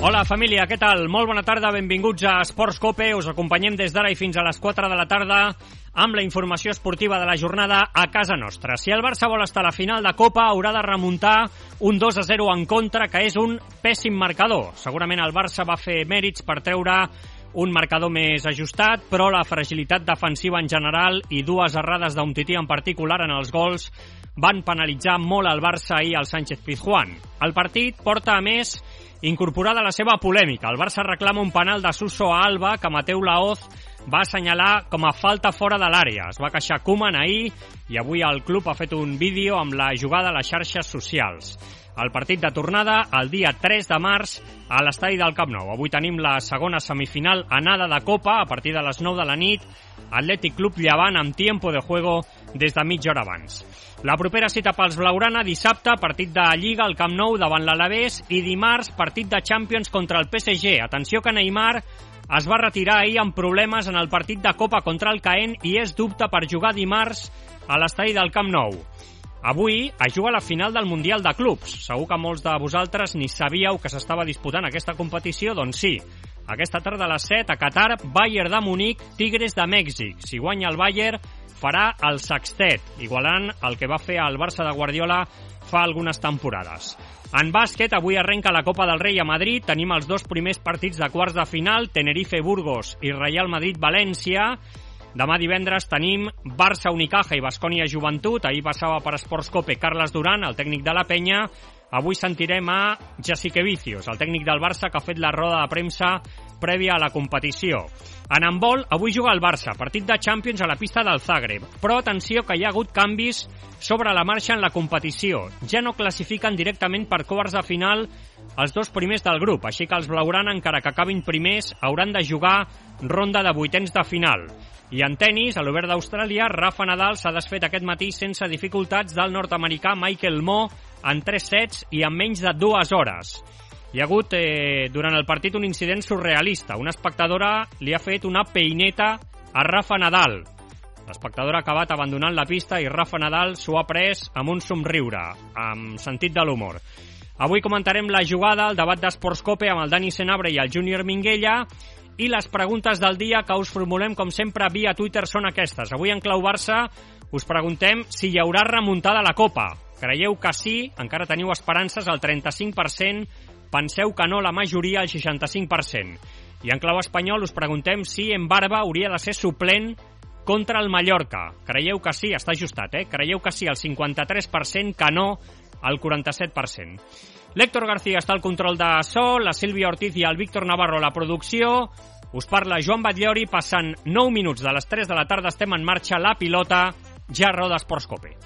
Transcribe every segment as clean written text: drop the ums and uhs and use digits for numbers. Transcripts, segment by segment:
Hola família, què tal? Molt bona tarda, benvinguts a Esports Cope. Us acompanyem des d'ara i fins a les 4 de la tarda amb la informació esportiva de la jornada a casa nostra. Si el Barça vol estar a la final de Copa, haurà de remuntar un 2-0 en contra, que és un pèssim marcador. Segurament el Barça va fer mèrits per treure un marcador més ajustat, però la fragilitat defensiva en general i dues errades d'Umtiti en particular en els gols van penalitzar molt el Barça ahir al Sánchez-Pizjuán. El partit porta, a més, incorporada la seva polèmica. El Barça reclama un penal de Suso a Alba que Mateu Laoz va assenyalar com a falta fora de l'àrea. Es va queixar Koeman ahir i avui el club ha fet un vídeo amb la jugada a les xarxes socials. El partit de tornada el dia 3 de març a l'estadi del Camp Nou. Avui tenim la segona semifinal anada de Copa a partir de les 9 de la nit. Atlètic Club Llevant amb tiempo de juego des de mitja hora abans. La propera cita pels blaugrana, dissabte, partit de Lliga al Camp Nou davant l'Alavés i dimarts, partit de Champions contra el PSG. Atenció que Neymar es va retirar ahir amb problemes en el partit de Copa contra el Caen i és dubte per jugar dimarts a l'estadi del Camp Nou. Avui es juga la final del Mundial de Clubs. Segur que molts de vosaltres ni sabíeu que s'estava disputant aquesta competició, doncs sí. Aquesta tarda a les 7 a Qatar, Bayern de Munic, Tigres de Mèxic. Si guanya el Bayern, farà el sextet, igualant el que va fer el Barça de Guardiola fa algunes temporades. En bàsquet, avui arrenca la Copa del Rei a Madrid. Tenim els dos primers partits de quarts de final, Tenerife-Burgos i Real Madrid-València. Demà divendres tenim Barça-Unicaja i Baskonia-Joventut. Ahir passava per Esports Cope Carles Duran, el tècnic de la Penya. Avui sentirem a Jasikevičius, el tècnic del Barça, que ha fet la roda de premsa prèvia a la competició. En handbol, avui juga el Barça, partit de Champions a la pista del Zagreb. Però atenció que hi ha hagut canvis sobre la marxa en la competició. Ja no classifiquen directament per quarts de final els dos primers del grup, així que els blaugrana, encara que acabin primers, hauran de jugar ronda de vuitens de final. I en tenis, a l'Obert d'Austràlia, Rafa Nadal s'ha desfet aquest matí sense dificultats del nord-americà Michael Mmoh en 3 sets i en menys de 2 hores. Hi ha hagut durant el partit un incident surrealista. Una espectadora li ha fet una peineta a Rafa Nadal. L'espectadora ha acabat abandonant la pista i Rafa Nadal s'ho ha pres amb un somriure, amb sentit de l'humor. Avui comentarem la jugada, el debat d'Esports Cope amb el Dani Senabre i el Júnior Minguella, i les preguntes del dia que us formulem, com sempre, via Twitter són aquestes. Avui en Clau Barça us preguntem si hi haurà remuntada a la Copa. Creieu que sí? Encara teniu esperances al 35%, penseu que no la majoria al 65%. I en clau espanyol us preguntem si en Barba hauria de ser suplent contra el Mallorca. Creieu que sí? Està ajustat, Creieu que sí al 53%, que no al 47%. L'Héctor García està al control de so, la Sílvia Ortiz i el Víctor Navarro a la producció. Us parla Joan Batllori, passant 9 minuts de les 3 de la tarda, estem en marxa, la pilota, ja roda Esports Cope.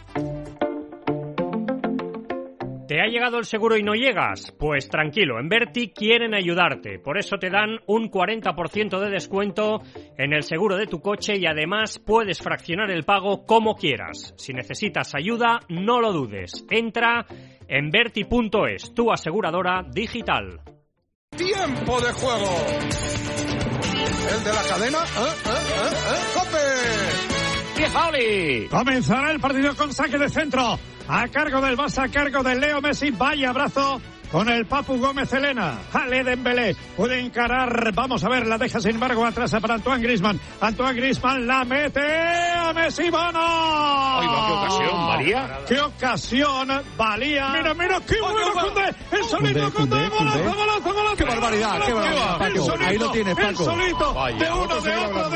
¿Te ha llegado el seguro y no llegas? Pues tranquilo, en Verti quieren ayudarte. Por eso te dan un 40% de descuento en el seguro de tu coche y además puedes fraccionar el pago como quieras. Si necesitas ayuda, no lo dudes. Entra en Verti.es, tu aseguradora digital. ¡Tiempo de juego! El de la cadena, ¡COPE! ¡Oli! Comenzará el partido con saque de centro. A cargo del Barça, a cargo de Leo Messi. Vaya abrazo con el Papu Gómez Helena. Ale Dembélé puede encarar. Vamos a ver, la deja sin embargo atrás para Antoine Griezmann. Antoine Griezmann la mete a Messi. ¡Bono! Oiga, qué ocasión, Valía. ¡Qué ocasión, Valía! Mira, mira, qué bueno, Koundé. El solito Koundé. Golazo. ¡Qué barbaridad, qué barbaridad, Paco! Ahí lo tienes, Paco. El solito. Vaya, de uno, de otro.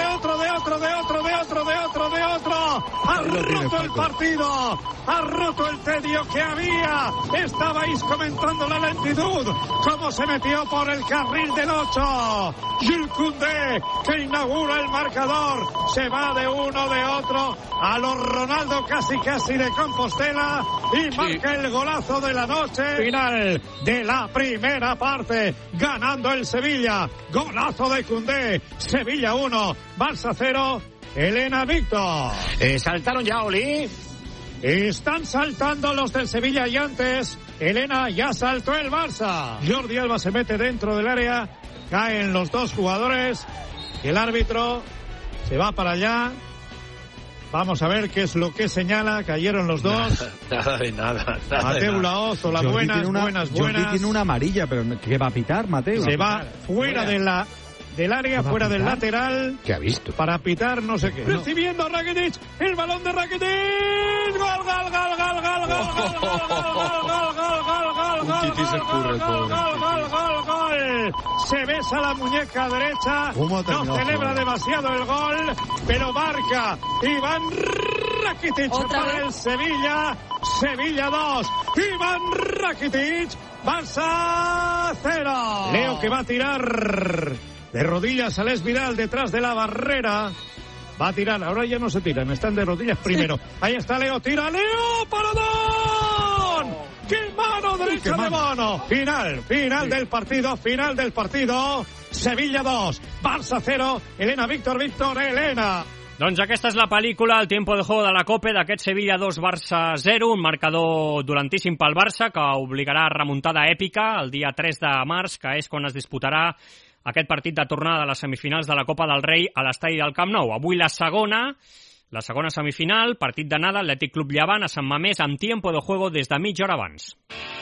Ha roto el partido. Ha roto el tedio que había. Estabais comentando la lentitud. Cómo se metió por el carril del 8. Jules Koundé, que inaugura el marcador. Se va de uno, de otro. A los Ronaldo casi de Compostela. Y marca el golazo de la noche. Final de la primera parte. Ganando el Sevilla. Golazo de Koundé. Sevilla 1, Barça 0. Elena Víctor. ¿Saltaron ya, Oli? Están saltando los del Sevilla y antes, Elena, ya saltó el Barça. Jordi Alba se mete dentro del área, caen los dos jugadores, el árbitro se va para allá Vamos a ver qué es lo que señala. Cayeron los dos. Nada de nada. Mateu Laoz, hola, buenas. Jordi tiene una amarilla, pero ¿qué va a pitar, Mateu? Se va fuera del área, fuera del lateral. ¿Qué ha visto? Para pitar no sé qué. Recibiendo Rakitic, el balón de Rakitic. Gol, gol, gol, gol, gol, gol, gol. Se besa la muñeca derecha. No celebra demasiado el gol, pero marca Iván Rakitic para el Sevilla. Sevilla 2, Iván Rakitic, Barça 0. Leo que va a tirar de rodillas a Les Vidal detrás de la barrera. Va a tirar, ahora ya no se tiran, están de rodillas primero. Ahí está Leo, tira Leo, ¡paradón! ¡Qué mano derecha de Bono! Final del partido. Sevilla 2, Barça 0, Elena, Víctor, Elena. Doncs aquesta és la pel·lícula, el tiempo de juego de la Copa, d'aquest Sevilla 2, Barça 0, un marcador dolentíssim pel Barça que obligarà a remuntada èpica el dia 3 de març, que és quan es disputarà aquest partit de tornada de les semifinals de la Copa del Rei a l'estadi del Camp Nou. Avui la segona semifinal, partit d'anada, Atlètic Club Llevant a Sant Mamés amb tiempo de juego des de mitja hora abans.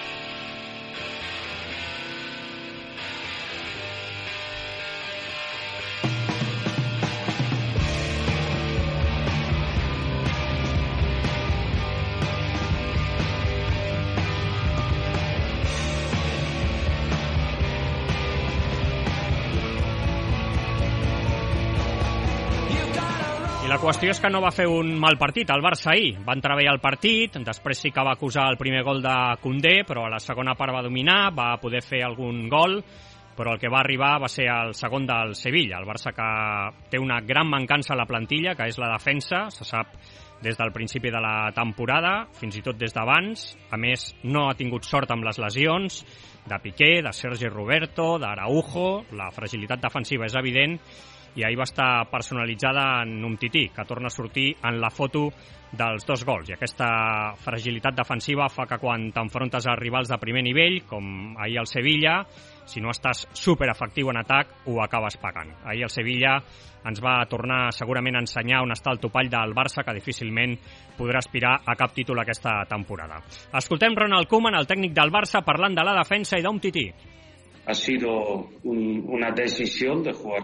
La qüestió és que no va fer un mal partit el Barça ahir. Va entrar bé al partit, després sí que va acusar el primer gol de Koundé, però a la segona part va dominar, va poder fer algun gol, però el que va arribar va ser el segon del Sevilla. El Barça que té una gran mancança a la plantilla, que és la defensa, se sap des del principi de la temporada, fins i tot des d'abans. A més, no ha tingut sort amb les lesions de Piqué, de Sergi Roberto, d'Araujo. La fragilitat defensiva és evident, i ahir va estar personalitzada en Umtiti, que torna a sortir en la foto dels dos gols. I aquesta fragilitat defensiva fa que quan t'enfrontes a rivals de primer nivell, com ahir el Sevilla, si no estàs superefectiu en atac, ho acabes pagant. Ahir el Sevilla ens va tornar segurament a ensenyar on està el topall del Barça, que difícilment podrà aspirar a cap títol aquesta temporada. Escoltem Ronald Koeman, el tècnic del Barça, parlant de la defensa i d'Umtiti. Ha sido una decisión de jugar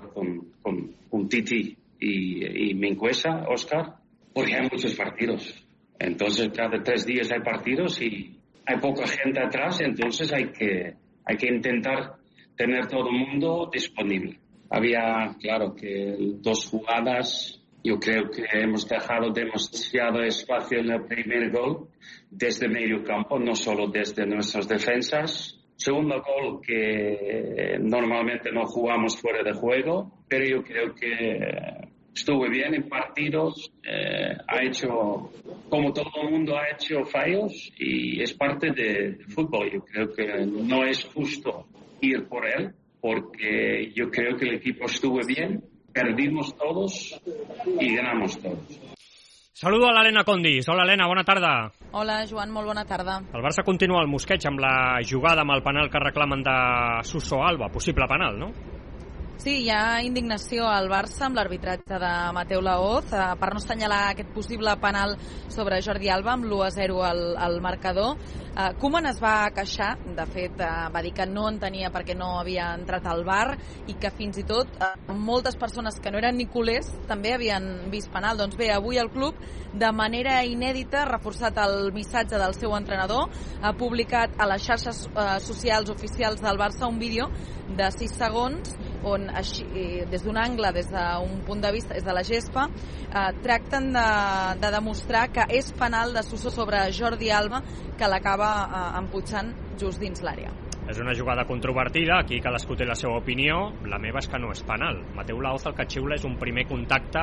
con Titi y Mingueza, Óscar, porque hay muchos partidos. Entonces, cada 3 días hay partidos y hay poca gente atrás, entonces hay que intentar tener todo el mundo disponible. Había, claro, que 2 jugadas, yo creo que hemos dejado demasiado espacio en el primer gol desde medio campo, no solo desde nuestras defensas. Segundo gol que normalmente no jugamos fuera de juego, pero yo creo que estuve bien en partidos, ha hecho, como todo el mundo ha hecho fallos y es parte del fútbol. Yo creo que no es justo ir por él, porque yo creo que el equipo estuvo bien, perdimos todos y ganamos todos. Saludo a l'Helena Condis. Hola, Helena, bona tarda. Hola, Joan, molt bona tarda. El Barça continua el mosqueig amb la jugada amb el penal que reclamen de Suso Alba. Possible penal, no? Sí, hi ha indignació al Barça amb l'arbitratge de Mateu Laoz per no assenyalar aquest possible penal sobre Jordi Alba amb l'1-0 al marcador. Koeman es va queixar, de fet va dir que no entenia perquè no havia entrat al VAR i que fins i tot moltes persones que no eren ni culers també havien vist penal. Doncs bé, avui el club de manera inèdita ha reforçat el missatge del seu entrenador, ha publicat a les xarxes socials oficials del Barça un vídeo de 6 segons on des d'un angle, des d'un punt de vista, des de la gespa, tracten de demostrar que és penal de Suso sobre Jordi Alba, que l'acaba emputxant just dins l'àrea. És una jugada controvertida, aquí cadascú té la seva opinió. La meva és que no és penal. Mateu Laoz el que xiula és un primer contacte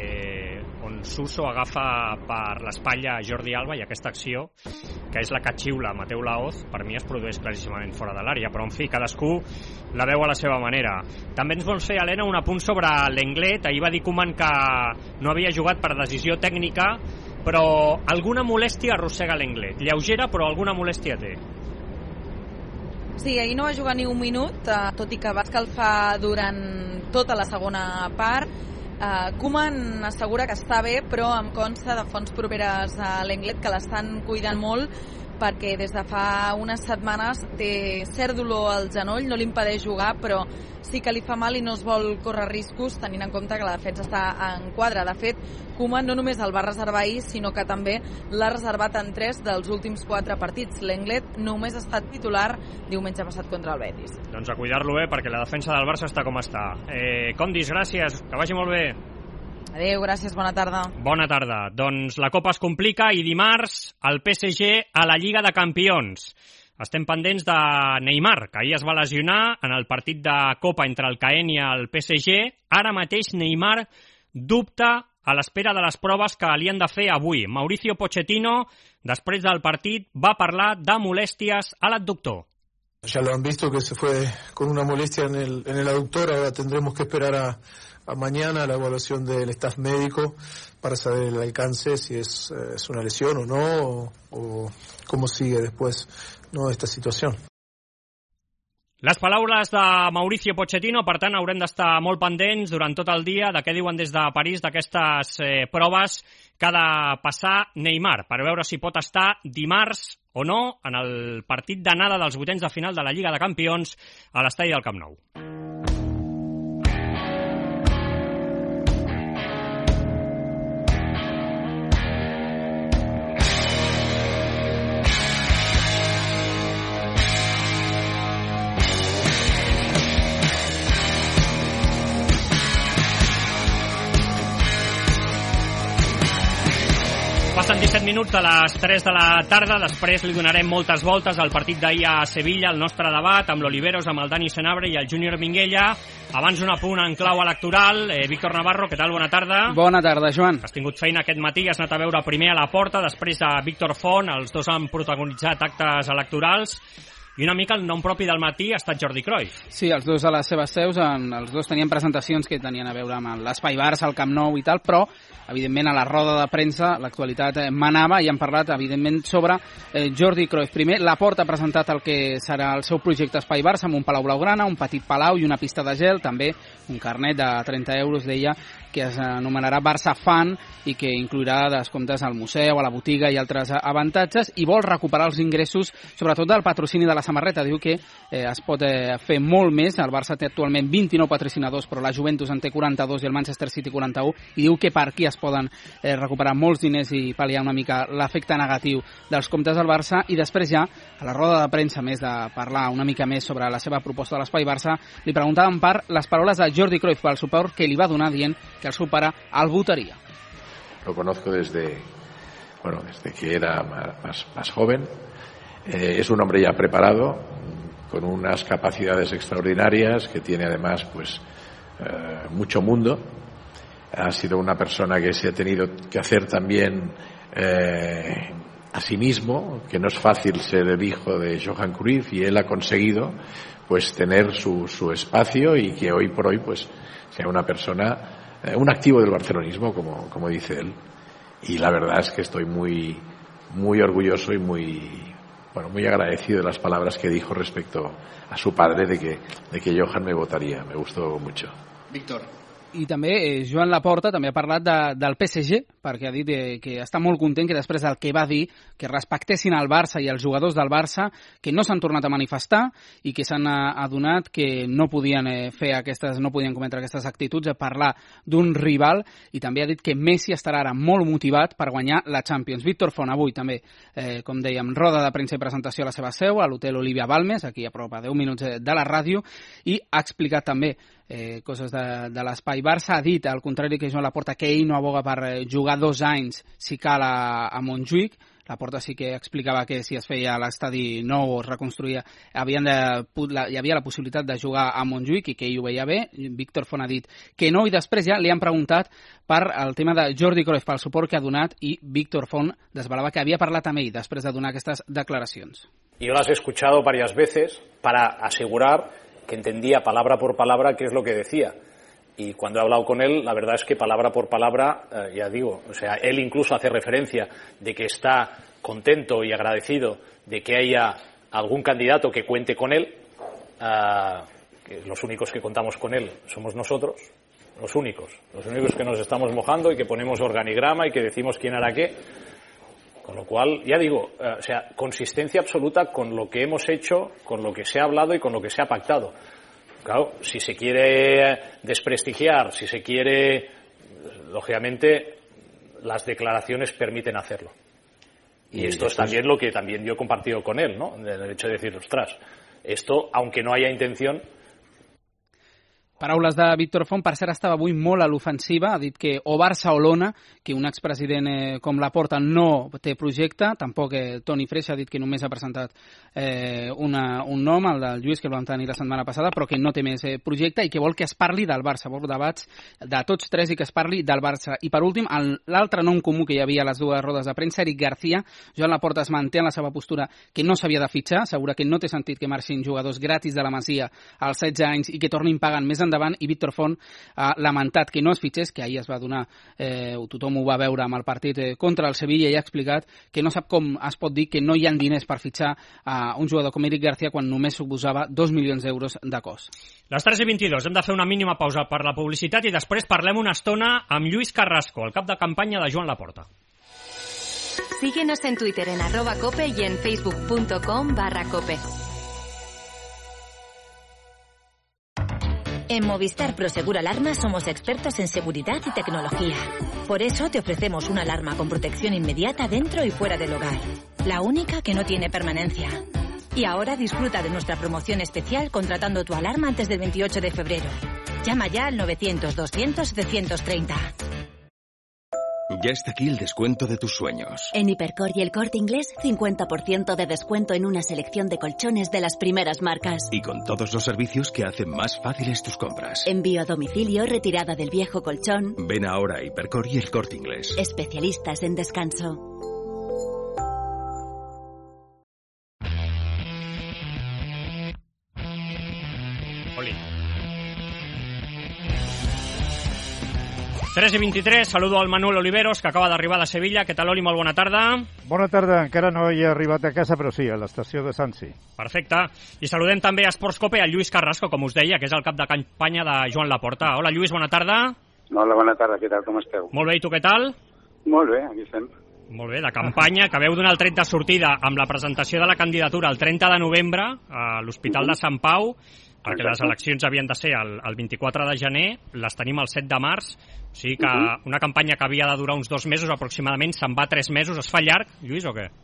on Suso agafa per l'espatlla a Jordi Alba, i aquesta acció, que és la que xiula Mateu Laoz, per mi es produeix claríssimament fora de l'àrea, però en fi, cadascú la veu a la seva manera. També ens vols fer, Helena, un apunt sobre l'Englet. Ahir va dir Koeman que no havia jugat per decisió tècnica, però alguna molèstia arrossega l'Englet. Lleugera, però alguna molèstia té. Sí, ahir no va jugar ni un minut, tot i que va escalfar durant tota la segona part. Koeman assegura que està bé, però em consta de fonts properes a l'Englet que l'estan cuidant molt perquè des de fa unes setmanes té cert dolor al genoll, no li impedeix jugar, però sí que li fa mal i no es vol córrer riscos tenint en compte que la defensa està en quadre. De fet, Koeman no només el va reservar ahir, sinó que també l'ha reservat en 3 dels últims 4 partits. L'Englet només ha estat titular diumenge passat contra el Betis. Doncs a cuidar-lo bé, perquè la defensa del Barça està com està. Condis, gràcies, que vagi molt bé. Adéu, gràcies, bona tarda. Bona tarda. Doncs la Copa es complica i dimarts el PSG a la Lliga de Campions. Estem pendents de Neymar, que ahir es va lesionar en el partit de Copa entre el Caen i el PSG. Ara mateix Neymar dubta a l'espera de les proves que li han de fer avui. Mauricio Pochettino, després del partit, va parlar de molèsties a l'adductor. Ya lo han visto que se fue con una molestia en el aductor. Ahora tendremos que esperar a mañana la evaluación del staff médico para saber el alcance, si es una lesión o no, o cómo sigue después, ¿no?, esta situación. Les paraules de Mauricio Pochettino, per tant, haurem d'estar molt pendents durant tot el dia de què diuen des de París d'aquestes proves que ha de passar Neymar, per veure si pot estar dimarts o no en el partit d'anada dels vuitens de final de la Lliga de Campions a l'estadi del Camp Nou. Passen 17 minuts de les 3 de la tarda, després li donarem moltes voltes al partit d'ahir a Sevilla, el nostre debat amb l'Oliveros, amb el Dani Senabre i el Júnior Minguella. Abans un apunt en clau electoral. Víctor Navarro, què tal? Bona tarda. Bona tarda, Joan. Has tingut feina aquest matí, has anat a veure primer a la Porta, després a Víctor Font, els dos han protagonitzat actes electorals. I una mica el nom propi del matí ha estat Jordi Cruyff. Sí, els dos a les seves seus, els dos tenien presentacions que tenien a veure amb l'Espai Barça, el Camp Nou i tal, però evidentment a la roda de premsa l'actualitat manava i han parlat evidentment sobre Jordi Cruyff. Primer, Laporta ha presentat el que serà el seu projecte Espai Barça amb un palau blaugrana, un petit palau i una pista de gel, també un carnet de 30 euros, deia, que es anomenarà Barça Fan i que inclourà descomptes al museu, a la botiga i altres avantatges, i vol recuperar els ingressos, sobretot del patrocini de la samarreta. Diu que es pot fer molt més. El Barça té actualment 29 patrocinadors, però la Juventus en té 42 i el Manchester City 41, i diu que per aquí es poden recuperar molts diners i pal·liar una mica l'efecte negatiu dels comptes del Barça. I després ja, a la roda de premsa, més de parlar una mica més sobre la seva proposta de l'Espai Barça, li preguntaven per les paraules de Jordi Cruyff pel suport que li va donar dient que el seu pare el votaria. Lo conozco desde que era más joven. Es un hombre ya preparado, con unas capacidades extraordinarias, que tiene además mucho mundo. Ha sido una persona que se ha tenido que hacer también a sí mismo, que no es fácil ser el hijo de Johan Cruyff, y él ha conseguido tener su espacio, y que hoy por hoy sea una persona, un activo del barcelonismo, como dice él. Y la verdad es que estoy muy orgulloso y muy agradecido de las palabras que dijo respecto a su padre, de que Johan me votaría. Me gustó mucho. Víctor. I també Joan Laporta també ha parlat del PSG, perquè ha dit que està molt content que després del que va dir, que respectessin el Barça i els jugadors del Barça, que no s'han tornat a manifestar i que s'han adonat que no podien cometre aquestes actituds, a parlar d'un rival, i també ha dit que Messi estarà ara molt motivat per guanyar la Champions. Víctor Font avui també, com dèiem, roda de premsa i presentació a la seva seu, a l'hotel Olivia Balmes, aquí a prop a 10 minuts de la ràdio, i ha explicat també coses de l'Espai Barça. Ha dit, al contrari que Joan Laporta, que ell no aboga per jugar 2 anys si cal a Montjuïc. Laporta sí que explicava que si es feia l'estadi nou o es reconstruïa hi havia la possibilitat de jugar a Montjuïc i que ell ho veia bé. Víctor Font ha dit que no, i després ja li han preguntat per el tema de Jordi Cruyff, pel suport que ha donat, i Víctor Font desvelava que havia parlat amb ell després de donar aquestes declaracions. Yo las he escuchado varias veces para asegurar que entendía palabra por palabra qué es lo que decía. Y cuando he hablado con él, la verdad es que palabra por palabra, ya digo, o sea, él incluso hace referencia de que está contento y agradecido de que haya algún candidato que cuente con él, que los únicos que contamos con él somos nosotros, los únicos que nos estamos mojando y que ponemos organigrama y que decimos quién hará qué. Con lo cual, ya digo, o sea, consistencia absoluta con lo que hemos hecho, con lo que se ha hablado y con lo que se ha pactado. Claro, si se quiere desprestigiar, si se quiere, lógicamente, las declaraciones permiten hacerlo. Y esto es también lo que también yo he compartido con él, ¿no? El hecho de decir, ostras, esto, aunque no haya intención... Paraules de Víctor Font, per cert, estava avui molt a l'ofensiva, ha dit que o Barça o l'ONA, que un expresident com Laporta no té projecte, tampoc Toni Freixa ha dit que només ha presentat un nom, el del Lluís, que el vam tenir la setmana passada, però que no té més projecte i que vol que es parli del Barça, vol debats de tots tres i que es parli del Barça. I per últim, l'altre nom comú que hi havia a les dues rodes de premsa, Eric García. Joan Laporta es manté en la seva postura que no s'havia de fitxar, assegura que no té sentit que marxin jugadors gratis de la Masia als 16 anys i que tornin pagant més endavant, i Víctor Font ha lamentat que no es fitxés, que ahir es va donar, tothom ho va veure amb el partit contra el Sevilla, i ha explicat que no sap com es pot dir que no hi ha diners per fitxar a un jugador com Eric García quan només suposava 2 milions d'euros de cost. Les 3:22, hem de fer una mínima pausa per la publicitat i després parlem una estona amb Lluís Carrasco, el cap de campanya de Joan Laporta. Síguenos en Twitter en @cope y en facebook.com/cope. En Movistar Prosegur Alarma somos expertos en seguridad y tecnología. Por eso te ofrecemos una alarma con protección inmediata dentro y fuera del hogar. La única que no tiene permanencia. Y ahora disfruta de nuestra promoción especial contratando tu alarma antes del 28 de febrero. Llama ya al 900-200-730. Ya está aquí el descuento de tus sueños. En Hipercor y El Corte Inglés, 50% de descuento en una selección de colchones de las primeras marcas. Y con todos los servicios que hacen más fáciles tus compras. Envío a domicilio, retirada del viejo colchón. Ven ahora a Hipercor y El Corte Inglés. Especialistas en descanso. Oli. 3:23, saludo al Manuel Oliveros, que acaba d'arribar de Sevilla. Què tal, Oli? Molt bona tarda. Bona tarda, encara no he arribat a casa, però sí, a l'estació de Sansi. Perfecte. I saludem també a Esports Cope, a Lluís Carrasco, com us deia, que és el cap de campanya de Joan Laporta. Hola, Lluís, bona tarda. Hola, bona tarda, què tal, com esteu? Molt bé, i tu què tal? Molt bé, aquí estem. Molt bé, de campanya, que veu donar el tret de sortida amb la presentació de la candidatura el 30 de novembre a l'Hospital de Sant Pau, perquè les eleccions havien de ser el 24 de gener, les tenim el 7 de març, o sigui que una campanya que havia de durar uns 2 mesos aproximadament se'n va 3 mesos. Es fa llarg, Lluís, o què?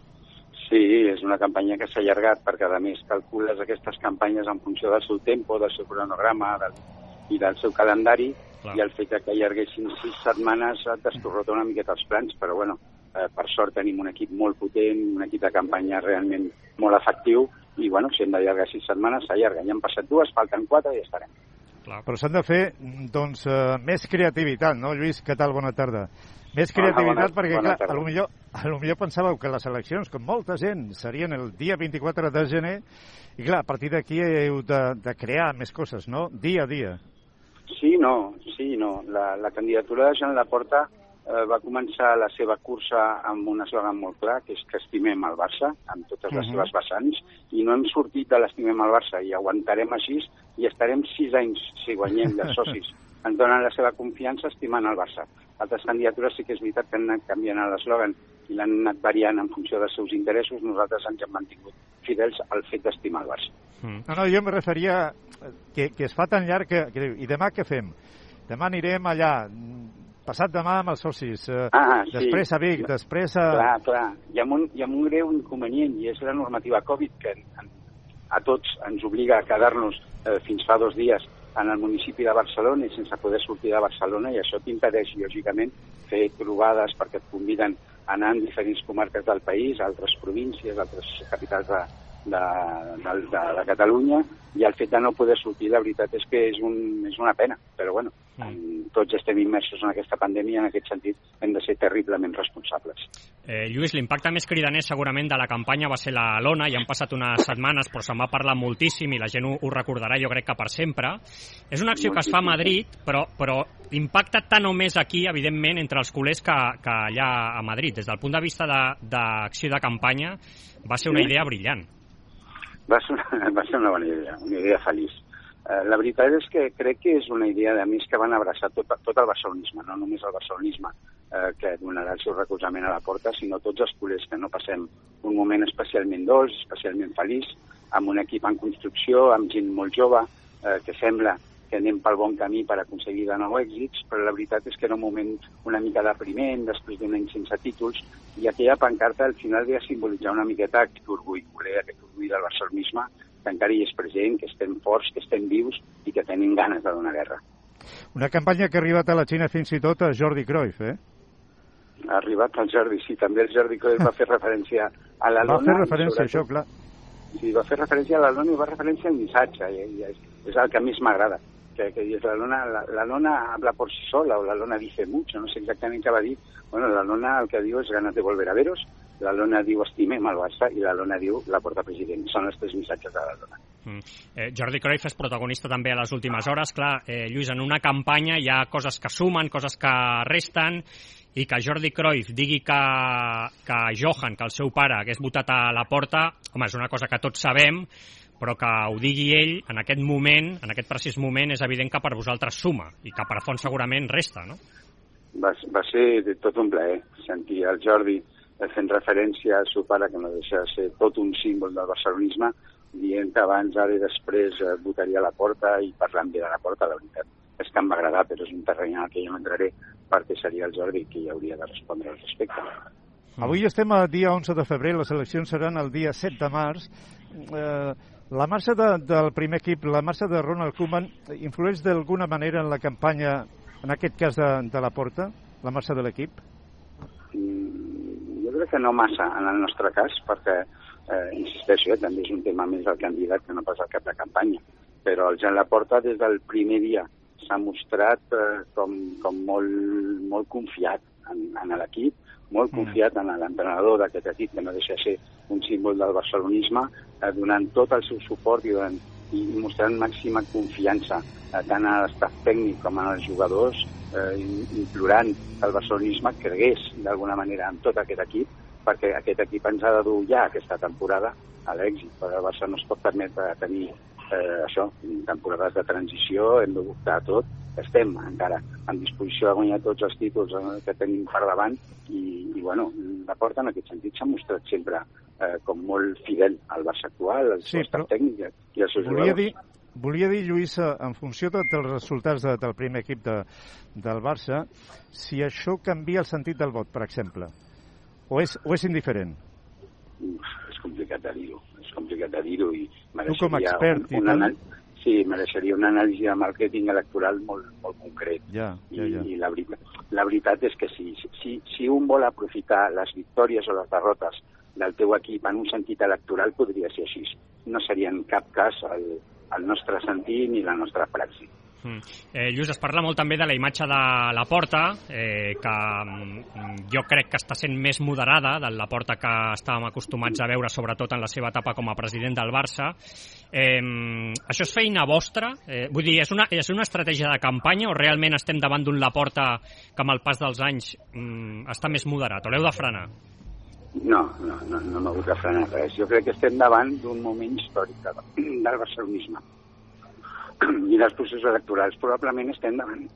Sí, és una campanya que s'ha allargat perquè, a més, calcules aquestes campanyes en funció del seu tempo, del seu cronograma i del seu calendari. Clar. I el fet que allarguessin 6 setmanes et destorrota una miqueta els plans, però bueno, per sort tenim un equip molt potent, un equip de campanya realment molt efectiu, i bueno, si hem d'allargar 6 setmanes, s'allarga. Ja han passat 2, falten 4 i ja estarem. Clar. Però s'han de fer, doncs, més creativitat, no, Lluís? Què tal? Bona tarda. Més creativitat perquè, clar, a lo millor pensàveu que les eleccions, com molta gent, serien el dia 24 de gener, i clar, a partir d'aquí heu de crear més coses, no? Dia a dia. Sí, no. La candidatura de Joan Laporta va començar la seva cursa amb un eslògan molt clar, que és que estimem el Barça, amb totes les seves vessants, i no hem sortit de l'estimem el Barça, i aguantarem així, i estarem 6 anys, si guanyem, dels socis. Ens donen la seva confiança estimant el Barça. Altres candidatures sí que és veritat que han anat canviant l'eslògan i l'han anat variant en funció dels seus interessos. Nosaltres ens hem mantingut fidels al fet d'estimar el Barça. No, jo em referia que es fa tan llarg que diu, i demà què fem? Demà anirem allà, passat demà amb els socis, després a Vic, després a... Clar. Hi ha un greu inconvenient, i és la normativa Covid, que a tots ens obliga a quedar-nos fins fa 2 dies en el municipi de Barcelona i sense poder sortir de Barcelona, i això t'impedeix, lògicament, fer trobades perquè et conviden a anar en diferents comarques del país, a altres províncies, a altres capitals de Catalunya, i el fet de no poder sortir, la veritat és que és una pena, però bueno, tots estem immersos en aquesta pandèmia, en aquest sentit hem de ser terriblement responsables. Lluís, l'impacte més cridaner segurament de la campanya va ser la lona, ja han passat unes setmanes però se'n va parlar moltíssim i la gent ho recordarà, jo crec que per sempre. És una acció que es fa a Madrid, però impacta tant o més aquí, evidentment, entre els culers que allà a Madrid. Des del punt de vista d'acció de campanya va ser una idea brillant. Va ser una bona idea, una idea feliç. La veritat és que crec que és una idea de més que van abraçar tot el barcelonisme, no només el barcelonisme que donarà el seu recolzament a la porta, sinó tots els culers que no passem un moment especialment dolç, especialment feliç, amb un equip en construcció, amb gent molt jove, que sembla que anem pel bon camí per aconseguir de nou èxits, però la veritat és que era un moment una mica depriment, després d'un any sense títols, i aquella pancarta al final ve a simbolitzar una miqueta aquest orgull culer, aquest orgull del barcelonisme, que encara hi és present, que estem forts, que estem vius i que tenim ganes de donar guerra. Una campanya que ha arribat a la Xina fins i tot a Jordi Cruyff, Ha arribat al Jordi, sí, també el Jordi Cruyff va fer referència a la Lona. Va fer referència a això, clar. Sí, va fer referència a la Lona i va referència al missatge, i és el que més m'agrada, que és la Lona habla por sí sola, o la Lona dice mucho, no sé exactament què va dir. Bueno, la Lona el que diu és ganas de volver a veros, la Lona diu estimem el Barça i la Lona diu la porta president. Són els tres missatges de la Lona. Jordi Cruyff és protagonista també a les últimes hores. Clar, Lluís, en una campanya hi ha coses que sumen, coses que resten, i que Jordi Cruyff digui que Johan, que el seu pare, hagués votat a la porta, home, és una cosa que tots sabem, però que ho digui ell en aquest moment, en aquest precís moment, és evident que per vosaltres suma, i que per fons segurament resta, no? Va ser tot un plaer sentir el Jordi fent referència al seu pare, que no deixa de ser tot un símbol del barcelonisme, dient que abans, ara i després votaria a la porta i parlant bé de la porta. La veritat és que em va agradar, però és un terreny en el que jo no entraré perquè seria el Jordi qui hauria de respondre al respecte. Avui estem a dia 11 de febrer, les eleccions seran el dia 7 de març. La marxa del primer equip, la marxa de Ronald Koeman, influeix d'alguna manera en la campanya, en aquest cas de la porta, la marxa de l'equip? Jo crec que no massa en el nostre cas, perquè, insisteixo, també és un tema més del candidat que no pas el cap de campanya, però el Joan Laporta des del primer dia s'ha mostrat com molt confiat en l'equip, molt confiat en l'entrenador d'aquest equip, que no deixa de ser un símbol del barcelonisme, donant tot el seu suport i mostrant màxima confiança tant a l'estaf tècnic com als jugadors, implorant que el barcelonisme cregués d'alguna manera en tot aquest equip, perquè aquest equip ens ha de dur ja aquesta temporada a l'èxit, perquè el Barça no es pot permetre tenir temporades de transició, hem de buscar tot, estem encara en disposició de guanyar tots els títols que tenim per davant i bueno, la porta en aquest sentit s'ha mostrat sempre com molt fidel al Barça actual, al seu estat tècnic i als seus jugadors. Volia dir, Lluís, en funció dels resultats del primer equip del Barça, si això canvia el sentit del vot, per exemple, o és indiferent? És complicat de dir-ho, i tu com a expert mereixeria una anàlisi de màrqueting electoral molt concret. I la veritat és que si un vol aprofitar les victòries o les derrotes del teu equip en un sentit electoral, podria ser així. No seria en cap cas el nostre sentit ni la nostra praxi. Lluís, es parla molt també de la imatge de Laporta, que jo crec que està sent més moderada de la Laporta que estàvem acostumats a veure, sobretot en la seva etapa com a president del Barça. Això és feina vostra? Vull dir, és una estratègia de campanya o realment estem davant d'un Laporta que amb el pas dels anys està més moderat? O l'heu de frenar? No m'ha hagut de frenar res. Jo crec que estem davant d'un moment històric del barcelonisme i dels processos electorals. Probablement estem davant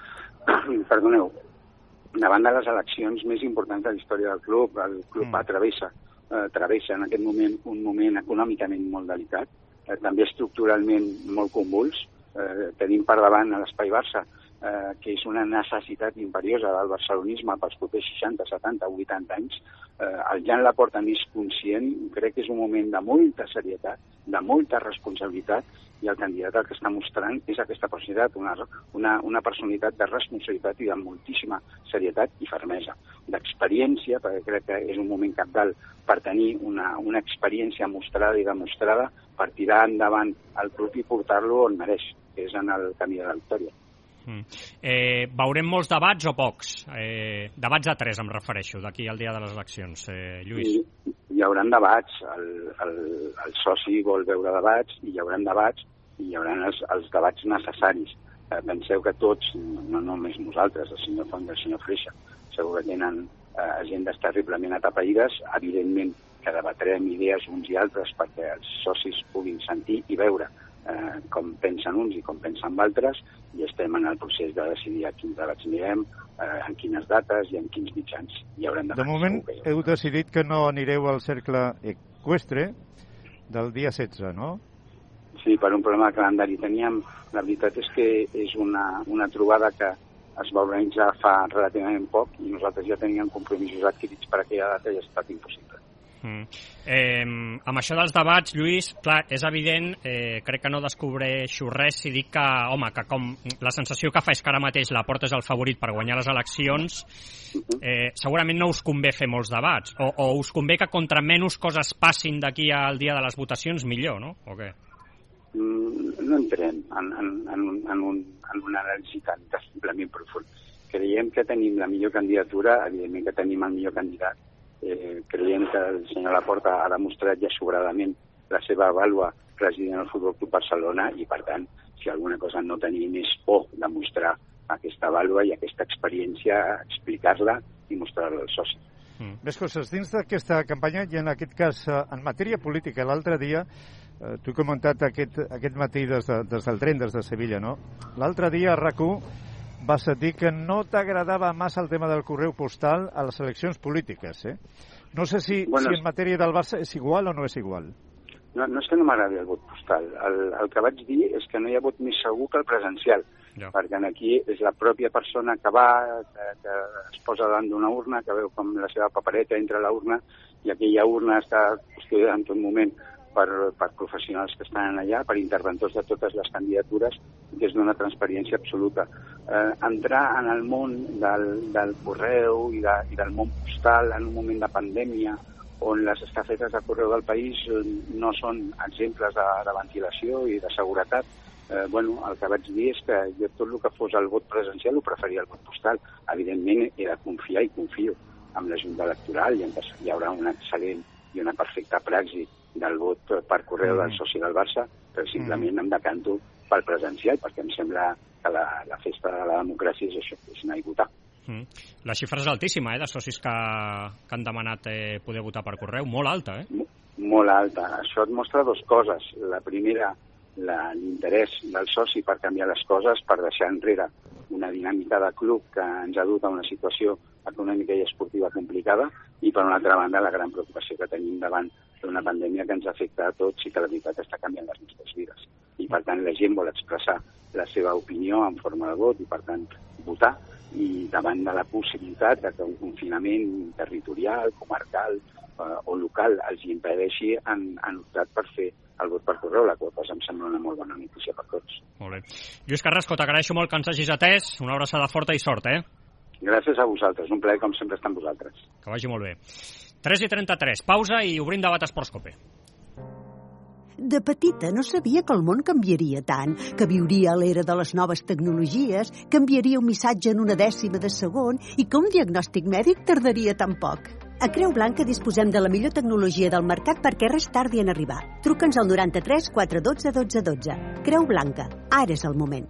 de les eleccions més importants de la història del club. El club travessa en aquest moment un moment econòmicament molt delicat, també estructuralment molt convuls. Tenim per davant a l'Espai Barça, que és una necessitat imperiosa del barcelonisme pels propers 60, 70 o 80 anys. El Joan Laporta n'és conscient, crec que és un moment de molta serietat, de molta responsabilitat, i el candidat el que està mostrant és aquesta personalitat, una personalitat de responsabilitat i de moltíssima serietat i fermesa, d'experiència, perquè crec que és un moment cabdal per tenir una experiència mostrada i demostrada per tirar endavant el club i portar-lo on mereix, que és en el camí de la victòria. Veurem molts debats o pocs? Debats a 3 em refereixo, d'aquí al dia de les eleccions, Lluís. Hi haurà debats, el soci vol veure debats, i hi haurà debats, i hi haurà els debats necessaris. Penseu que tots, no només nosaltres, el senyor Font i el senyor Freixa, segur que tenen agendes terriblement atapeïdes, evidentment que debatrem idees uns i altres perquè els socis puguin sentir i veure com pensen uns i com pensen altres, i estem en el procés de decidir a quins debats anirem, en quines dates i en quins mitjans. De moment heu decidit que no anireu al cercle eqüestre del dia 16, no? Sí, per un problema de calendari teníem. La veritat és que és una trobada que es va organitzar fa relativament poc i nosaltres ja teníem compromisos adquirits per aquella data i ha estat impossible. Amb això dels debats, Lluís, clar, és evident, crec que no descobreixo res si dic que, home, que com la sensació que fa és que ara mateix la Porta és el favorit per guanyar les eleccions, segurament no us convé fer molts debats, o us convé que contra menys coses passin d'aquí al dia de les votacions, millor, no? O què? No entrem en un anàlisi tan simplement profund. Creiem que tenim la millor candidatura, evidentment que tenim el millor candidat. Creiem que el senyor Laporta ha demostrat ja sobradament la seva vàlua president del Futbol Club Barcelona i, per tant, si alguna cosa no tenim és demostrar aquesta vàlua i aquesta experiència, explicar-la i mostrar-la als socis. Més coses. Dins d'aquesta campanya i en aquest cas en matèria política, l'altre dia t'ho he comentat aquest matí des del tren, des de Sevilla, no? L'altre dia a RAC1 vas dir que no t'agradava massa el tema del correu postal a les eleccions polítiques, eh? No sé si en matèria del Barça és igual o no és igual. No és que no m'agradi el vot postal. El que vaig dir és que no hi ha vot més segur que el presencial, perquè aquí és la pròpia persona que va, que es posa davant d'una urna, que veu com la seva papereta entra a la urna i aquella urna està custodiada en tot moment per professionals que estan allà, per interventors de totes les candidatures, que és d'una transparència absoluta. Entrar en el món del correu i del món postal en un moment de pandèmia on les estafetes de correu del país no són exemples de ventilació i de seguretat, el que vaig dir és que jo tot el que fos el vot presencial ho preferia el vot postal. Evidentment he de confiar i confio en la Junta Electoral i hi haurà una excel·lent i una perfecta praxi del vot per correu del soci del Barça, però simplement em decanto pel presencial, perquè em sembla que la festa de la democràcia és això, és anar i votar. La xifra és altíssima, de socis que han demanat poder votar per correu, molt alta, Molt alta. Això et mostra dues coses. La primera, l'interès del soci per canviar les coses, per deixar enrere una dinàmica de club que ens ha dut a una situació econòmica i esportiva complicada, i per una altra banda la gran preocupació que tenim davant d'una pandèmia que ens afecta a tots i que la veritat està canviant les nostres vides. I per tant la gent vol expressar la seva opinió en forma de vot i per tant votar, i davant de la possibilitat que un confinament territorial, comarcal o local els impedeixi, han optat per fer el vot per correu, la qual cosa em sembla una molt bona notícia per tots. Molt bé. Lluís Carrasco, t'agraeixo molt que ens hagis atès, una abraçada forta i sort, Gràcies a vosaltres, un plaer com sempre estar amb vosaltres. Que vagi molt bé. 3:33, pausa i obrim debat a Esports Cope. De petita no sabia que el món canviaria tant, que viuria a l'era de les noves tecnologies, que enviaria un missatge en una dècima de segon i que un diagnòstic mèdic tardaria tan poc. A Creu Blanca disposem de la millor tecnologia del mercat perquè res tardi en arribar. Truca'ns al 93 412 12 12. Creu Blanca, ara és el moment.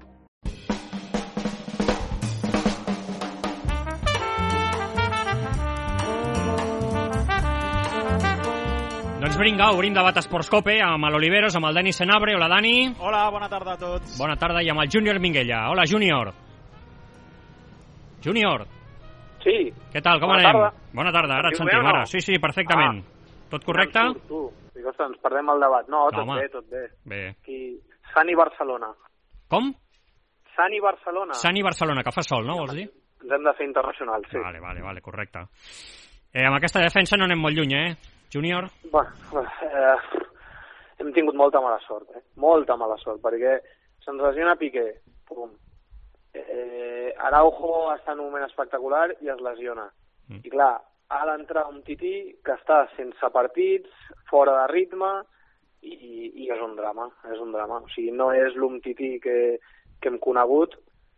Doncs vinga, obrim debat a Esports Cope amb l'Oliveros, amb el Dani Senabre. Hola, Dani. Hola, bona tarda a tots. Bona tarda, i amb el Júnior Minguella. Hola, Júnior. Júnior. Sí. Què tal, com anem? Bona tarda, ara et sentim, ara. Sí, perfectament. Tot correcte? Tu. Dic, ostres, ens perdem el debat. No, tot bé. Bé. Aquí, Sant i Barcelona. Com? Sant i Barcelona. Sant i Barcelona, que fa sol, no, vols dir? Ens hem de fer internacional, sí. Vale, correcte. Amb aquesta defensa no anem molt lluny, Júnior? Hem tingut molta mala sort, molta mala sort, perquè se'ns lesiona Piqué, pum. Araujo està en un moment espectacular i es lesiona. I clar, ha d'entrar un Tití que està sense partits, fora de ritme, i és un drama, O sigui, no és l'Umtití que hem conegut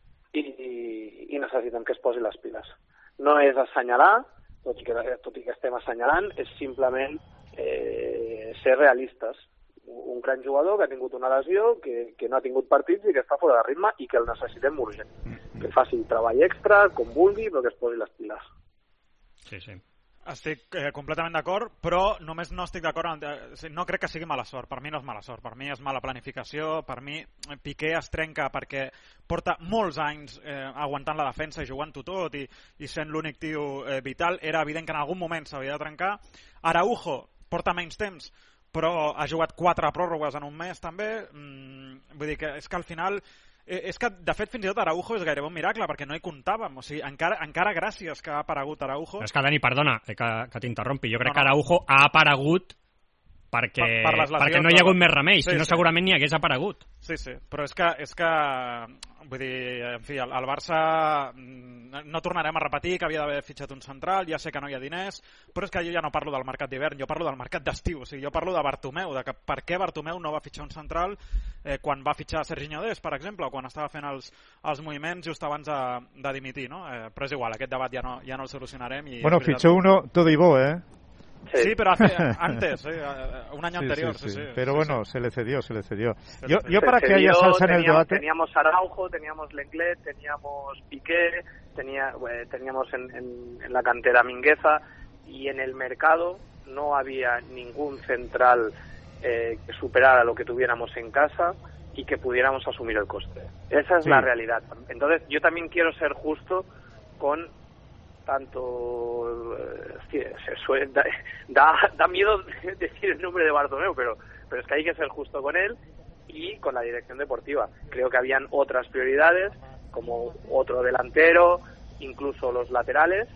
i necessitem que es posi les piles. No és assenyalar, tot i que estem assenyalant, és simplement ser realistes. Un gran jugador que ha tingut una lesió, que no ha tingut partits i que està fora de ritme i que el necessitem urgent. Que faci treball extra, com vulgui, però que es posi les piles. Sí. Estic completament d'acord, però només no estic d'acord, no crec que sigui mala sort. Per mi no és mala sort, per mi és mala planificació. Per mi Piqué es trenca perquè porta molts anys aguantant la defensa i jugant-ho tot i sent l'únic tio vital. Era evident que en algun moment s'havia de trencar. Araujo porta menys temps, però ha jugat 4 pròrrogues en un mes també. Vull dir que és que al final... És que, de fet, fins i tot Araujo és gairebé un miracle, perquè no hi comptàvem. O sigui, encara gràcies que ha aparegut Araujo. És que, Dani, perdona que t'interrompi. Jo crec que Araujo ha aparegut perquè no hi ha hagut més remei, si no segurament ni hagués aparegut. Sí, però és que vull dir, en fi, el Barça no tornarem a repetir que havia d'haver fitxat un central, ja sé que no hi ha diners, però és que jo ja no parlo del mercat d'hivern, jo parlo del mercat d'estiu, o sigui, jo parlo de Bartomeu, de que per què Bartomeu no va fitxar un central quan va fitxar Serginho Dest, per exemple, o quan estava fent els moviments just abans de dimitir, no? Però és igual, aquest debat ja no el solucionarem. Bueno, fichó uno todo y bo, ¿eh? Sí, pero antes, un año anterior. Sí. Pero bueno, se le cedió. Yo para que haya salsa en el debate... Teníamos Araujo, teníamos Lenglet, teníamos Piqué, teníamos en la cantera Mingueza, y en el mercado no había ningún central que superara lo que tuviéramos en casa y que pudiéramos asumir el coste. Esa es la realidad. Entonces, yo también quiero ser justo con... tanto da miedo decir el nombre de Bartomeu, pero es que hay que ser justo con él y con la dirección deportiva. Creo que habían otras prioridades, como otro delantero, incluso los laterales,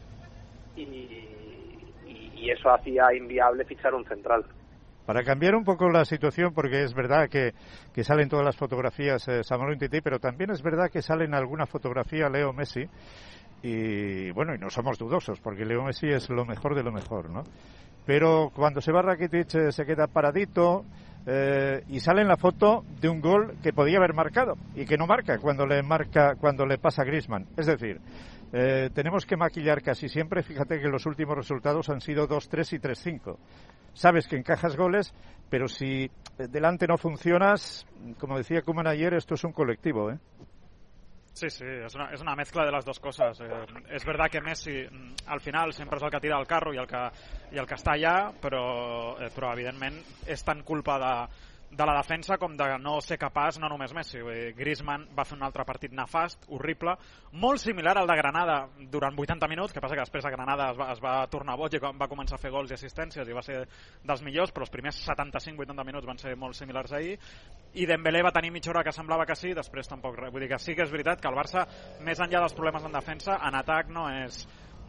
y eso hacía inviable fichar un central. Para cambiar un poco la situación, porque es verdad que salen todas las fotografías Samuel Umtiti, pero también es verdad que salen alguna fotografía Leo Messi. Y bueno, y no somos dudosos, porque Leo Messi es lo mejor de lo mejor, ¿no? Pero cuando se va Rakitic se queda paradito y sale en la foto de un gol que podía haber marcado y que no marca cuando le pasa a Griezmann. Es decir, tenemos que maquillar casi siempre. Fíjate que los últimos resultados han sido 2-3 y 3-5. Sabes que encajas goles, pero si delante no funcionas, como decía Koeman ayer, esto es un colectivo, ¿eh? Sí, és una mezcla de les dues coses. És verdad que Messi al final sempre és el que tira el carro i el que està allà, però evidentment és tan culpa de la defensa com de no ser capaç, no només Messi. Griezmann va fer un altre partit nefast, horrible, molt similar al de Granada durant 80 minuts, que passa que després a Granada es va tornar boig i va començar a fer gols i assistències i va ser dels millors, però els primers 75-80 minuts van ser molt similars ahir, i Dembélé va tenir mitja hora que semblava que sí, després tampoc res. Vull dir que sí que és veritat que el Barça, més enllà dels problemes en defensa, en atac no és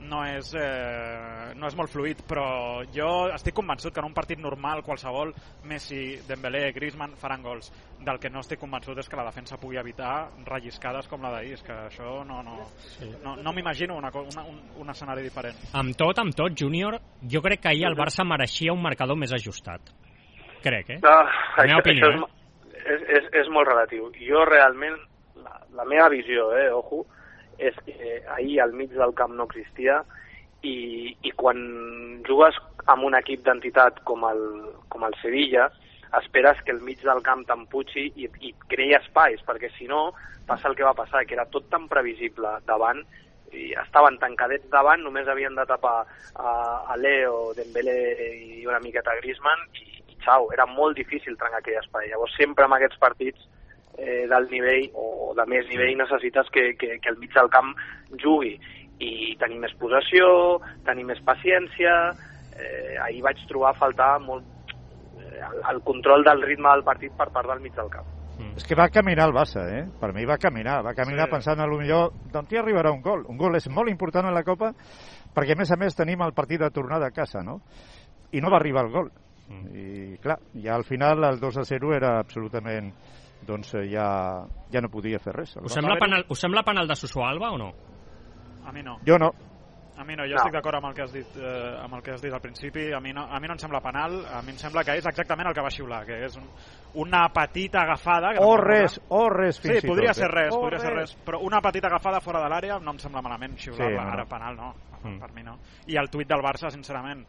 molt fluid, però jo estic convençut que en un partit normal qualsevol, Messi, Dembélé, Griezmann faran gols. Del que no estic convençut és que la defensa pugui evitar relliscades com la d'ahir. És que això no m'imagino un escenari diferent. Amb tot, Júnior, jo crec que ahir el Barça mereixia un marcador més ajustat. Crec, la meva opinió. És molt relatiu. Jo realment, la meva visió, ojo, és que ahir al mig del camp no existia i quan jugues amb un equip d'entitat com el Sevilla, esperes que el mig del camp t'empugi i creï espais, perquè si no passa el que va passar, que era tot tan previsible davant, i estaven tancadets davant, només havien de tapar a Leo, Dembélé i una miqueta Griezmann i xau, era molt difícil trencar aquell espai. Llavors sempre en aquests partits d'alt nivell o de més nivell necessites que el mig del camp jugui i tenir més possessió, tenir més paciència. Ahir vaig trobar a faltar molt el control del ritme del partit per part del mig del camp. És que va caminar el Barça, per mi va caminar pensant a lo millor d'on hi arribarà un gol. Un gol és molt important en la Copa perquè a més tenim el partit de tornada a casa, no? I no va arribar el gol. I clar, ja al final el 2-0 era absolutament, doncs ja no podia fer res. Us sembla penal de Suso Alba o no? A mi no. Jo no. A mi no, jo estic d'acord amb el que has dit al principi. A mi no em sembla penal, a mi em sembla que és exactament el que va xiular, que és una petita agafada. O res fins i tot. Sí, podria ser res, però una petita agafada fora de l'àrea no em sembla malament xiular-la. Ara penal no, per mi no. I el tuit del Barça, sincerament,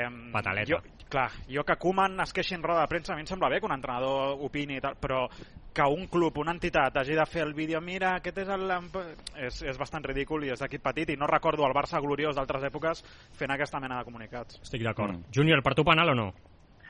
pataleta. Jo que Koeman es queixi en roda de premsa, a mi em sembla bé que un entrenador opini i tal, però que un club, una entitat, hagi de fer el vídeo, mira, aquest és bastant ridícul i és d'equip petit, i no recordo el Barça gloriós d'altres èpoques fent aquesta mena de comunicats. Estic d'acord. Júnior, per tu penal o no?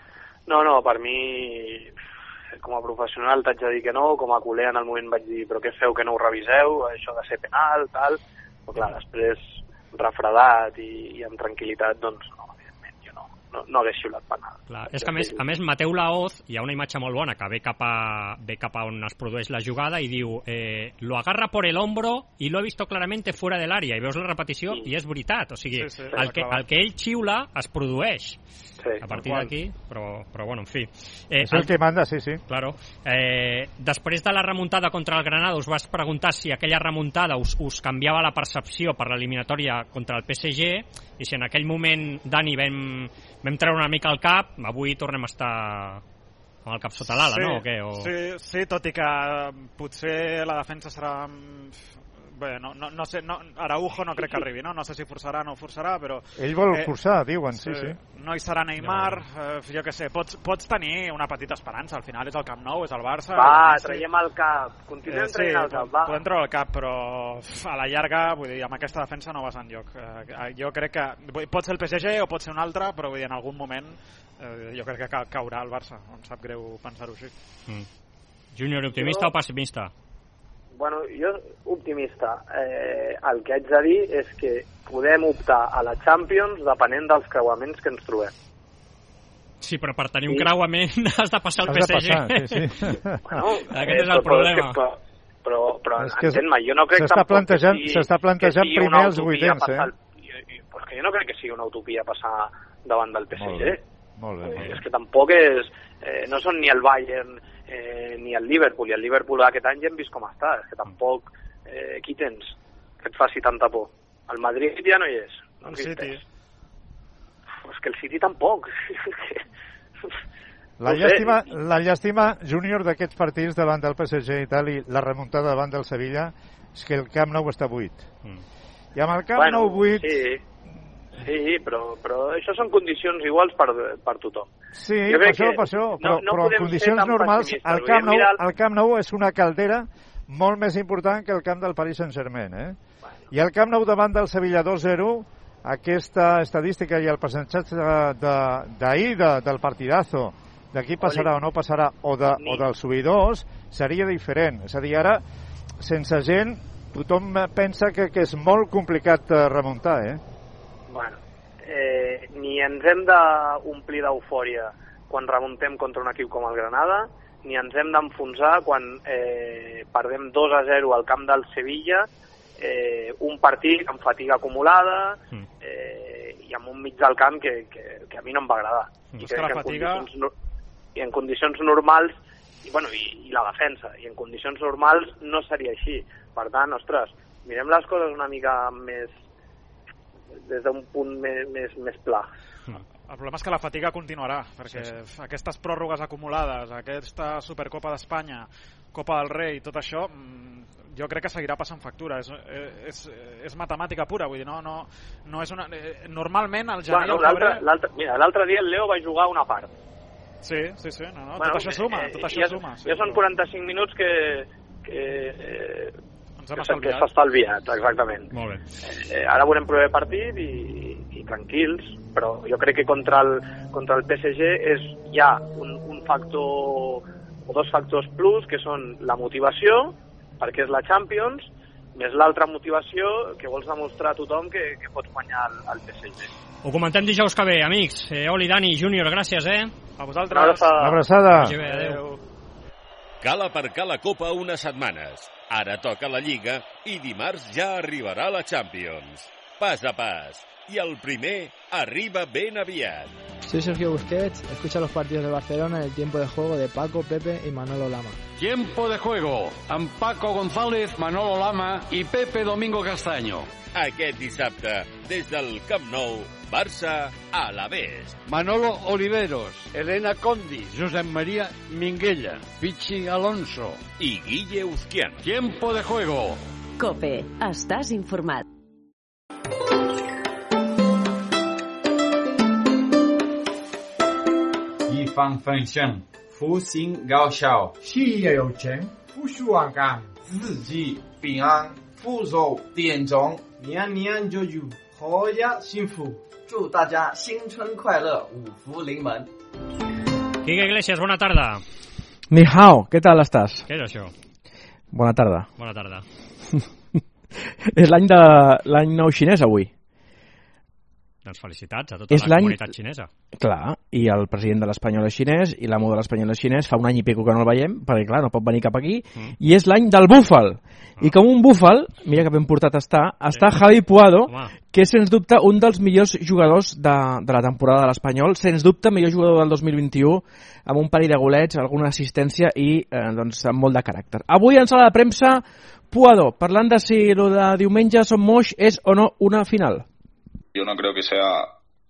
No, per mi, com a professional t'haig de dir que no, com a culer en el moment vaig dir, però què feu que no ho reviseu, això de ser penal, tal, però clar, després refredat i amb tranquil·litat, doncs no, evidentment, jo no hagués xiulat penal. Clar, és que a més Mateu Laoz, hi ha una imatge molt bona que ve cap a on es produeix la jugada i diu, lo agarra por el hombro y lo he visto claramente fuera del área, i veus la repetició i és veritat, o sigui, el que ell xiula es produeix. A partir d'aquí, però bueno, en fi. És el que manda, sí. Claro. Després de la remuntada contra el Granada, us vas preguntar si aquella remuntada us canviava la percepció per l'eliminatòria contra el PSG, i si en aquell moment, Dani, vam treure una mica el cap, avui tornem a estar amb el cap sota l'ala, no? O què? Sí, tot i que potser la defensa serà... Bé, no sé, Araujo no crec que arribi, no sé si forçarà o no forçarà, però... Ell vol forçar, diuen, sí. No hi serà Neymar, jo què sé, pots tenir una petita esperança, al final és el Camp Nou, és el Barça... Va, traiem el cap, continuem traient el cap, va. Podem treure el cap, però a la llarga, vull dir, amb aquesta defensa no vas enlloc. Jo crec que pot ser el PSG o pot ser un altre, però vull dir, en algun moment jo crec que caurà el Barça, em sap greu pensar-ho així. Júnior, optimista o pessimista? Bueno, jo optimista. El que haig de dir és que podem optar a la Champions depenent dels creuaments que ens trobem. Sí, però per tenir un creuament has de passar el PSG. Sí. Bueno, aquest és el problema. Però entén-me, jo no crec tampoc s'està plantejant primer els vuitens, Pues que jo no crec que sigui una utopia passar davant del PSG. Molt bé. És que tampoc és... no són ni el Bayern ni el Liverpool, i el Liverpool aquest any ja hem vist com està, és que tampoc qui tens que et faci tanta por? El Madrid ja no hi és, no existeix. És que el City tampoc. La llàstima, Júnior, d'aquests partits davant del PSG i tal, i la remuntada davant del Sevilla, és que el Camp Nou està buit. I amb el Camp Nou buit... Sí, però això són condicions iguals per tothom. Sí, per això, però en condicions normals el Camp Nou és una caldera molt més important que el camp del Paris Saint-Germain. I el Camp Nou davant del Sevilla 2-0, aquesta estadística i el percentatge d'ahir del partidazo, de qui passarà o no passarà, o dels subidors, seria diferent. És a dir, ara, sense gent, tothom pensa que és molt complicat remuntar, Bueno, ni ens hem d'omplir d'eufòria quan remuntem contra un equip com el Granada, ni ens hem d'enfonsar quan perdem 2-0 al camp del Sevilla, un partit amb fatiga acumulada i amb un mig del camp que a mi no em va agradar. I crec que en condicions normals, i la defensa, i en condicions normals no seria així. Per tant, ostres, mirem les coses una mica més des d'un punt més pla. El problema és que la fatiga continuarà, perquè aquestes pròrrogues acumulades, aquesta Supercopa d'Espanya, Copa del Rei, tot això, jo crec que seguirà passant factura. És matemàtica pura, vull dir, no és una... Normalment, al gener i al febrer... Mira, l'altre dia el Leo va jugar una part. Sí, tot això suma, Ja són 45 minuts que s'ha estalviat, exactament. Molt bé. Ara veurem proper partit i tranquils, però jo crec que contra el PSG hi ha un factor o dos factors plus, que són la motivació, perquè és la Champions, més l'altra motivació que vols demostrar a tothom que pots guanyar el PSG. Ho comentem dijous que ve, amics. Oli, Dani, Júnior, gràcies, A vosaltres. Una abraçada. Adéu. Cal aparcar la Copa unes setmanes. Ara toca la Lliga i dimarts ja arribarà la Champions. Pas a pas. Y el primer arriba ben aviat. Soy Sergio Busquets, escucha los partidos de Barcelona en el tiempo de juego de Paco, Pepe y Manolo Lama. Tiempo de juego amb Paco González, Manolo Lama i Pepe Domingo Castaño. Aquest dissabte, des del Camp Nou, Barça Alavés. Manolo Oliveros, Elena Condi, Josep María Minguella, Pichi Alonso i Guille Uzquiano. Tiempo de juego. COPE, estàs informat. Yifan Fengsheng 福星高效，事业有成，不输安康，自己平安，福寿点钟，年年有余，阖家幸福。 祝大家新春快乐，五福临门。 Quique Iglesias, bona tarda. Ni hao, què tal estàs? Què és això? Bona tarda. Bona tarda. És l'any nou xinès avui. Doncs felicitats a tota la comunitat xinesa. Clar, i el president de l'Espanyol és xinès i l'amo de l'Espanyol és xinès, fa un any i pico que no el veiem, perquè clar, no pot venir cap aquí, i és l'any del búfal. I com un búfal, mira que ben portat està Javi Puado, que és sens dubte un dels millors jugadors de la temporada de l'Espanyol, sens dubte millor jugador del 2021, amb un parell de golets, alguna assistència i doncs amb molt de caràcter. Avui en sala de premsa, Puado, parlant de si lo de diumenge Som Moix és o no una final. Yo no creo que sea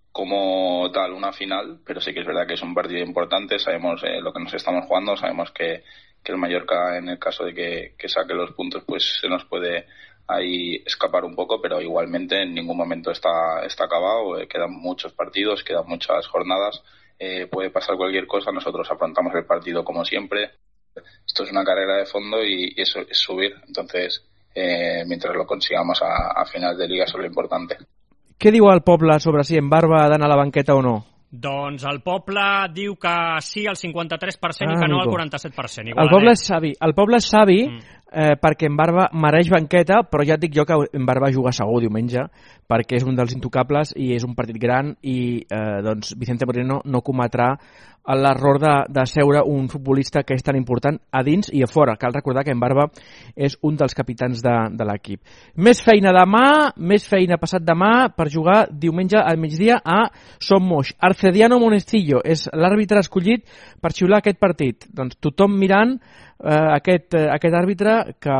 como tal una final, pero sí que es verdad que es un partido importante, sabemos lo que nos estamos jugando, sabemos que el Mallorca, en el caso de que saque los puntos, pues se nos puede ahí escapar un poco, pero igualmente en ningún momento está acabado, quedan muchos partidos, quedan muchas jornadas, puede pasar cualquier cosa, nosotros afrontamos el partido como siempre, esto es una carrera de fondo y eso es subir, entonces mientras lo consigamos a final de liga eso es lo importante. Què diu el poble sobre si en Barba ha d'anar a la banqueta o no? Doncs el poble diu que sí al 53% i que no al 47%. El poble és savi perquè en Barba mereix banqueta, però ja et dic jo que en Barba juga segur diumenge, perquè és un dels intocables i és un partit gran i doncs Vicente Moreno no cometrà l'error de seure un futbolista que és tan important a dins i a fora. Cal recordar que en Barba és un dels capitans de l'equip. Més feina demà, més feina passat demà per jugar diumenge al migdia a Som Moix. Arcediano Monestillo és l'àrbitre escollit per xiular aquest partit. Doncs tothom mirant aquest àrbitre que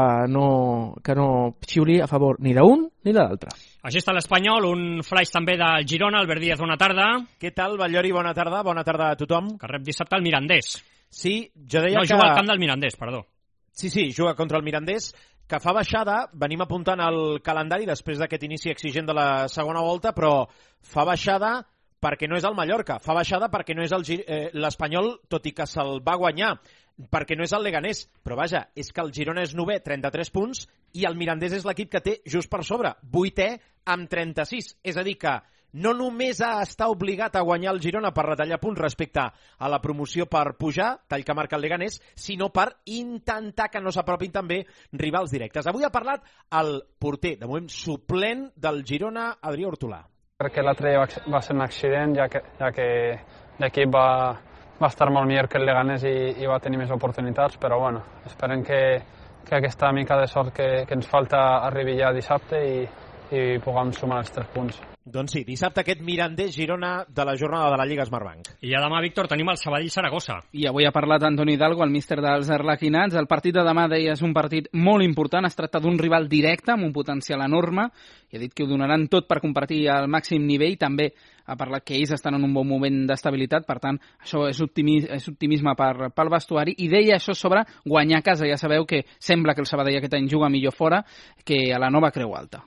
no xiuli a favor ni d'un ni de l'altre. Així està l'Espanyol, un flash també del Girona, Albert Díaz, bona tarda. Què tal, Batllori, bona tarda a tothom. Que rep dissabte el Mirandés. Sí, jo deia que... No, juga al camp del Mirandés, perdó. Sí, juga contra el Mirandés, que fa baixada, venim apuntant el calendari després d'aquest inici exigent de la segona volta, però fa baixada perquè no és el Mallorca, fa baixada perquè no és l'Espanyol, tot i que se'l va guanyar, perquè no és el Leganés, però vaja, és que el Girona és 9è, 33 punts, i el Mirandés és l'equip que té just per sobre, 8è amb 36, és a dir que no només està obligat a guanyar el Girona per retallar punts respecte a la promoció per pujar, tall que marca el Leganés, sinó per intentar que no s'apropin també rivals directes. Avui ha parlat el porter, de moment suplent del Girona, Adrià Hortolà. Crec que l'altre va ser un accident, ja que l'equip va estar molt millor que el Leganés i va tenir més oportunitats, però bueno, esperem que aquesta mica de sort que ens falta arribi ja dissabte i puguem sumar els 3 punts. Doncs sí, dissabte aquest Mirandés-Girona de la jornada de la Lliga Smartbank. I a demà, Víctor, tenim el Sabadell-Saragossa. I avui ha parlat Antoni Hidalgo, el míster dels arlequinats. El partit de demà, deia, és un partit molt important. Es tracta d'un rival directe amb un potencial enorme i ha dit que ho donaran tot per compartir al màxim nivell. També ha parlat que ells estan en un bon moment d'estabilitat, per tant, això és optimisme pel vestuari. I deia això sobre guanyar a casa. Ja sabeu que sembla que el Sabadell aquest any juga millor fora que a la nova Creu Alta.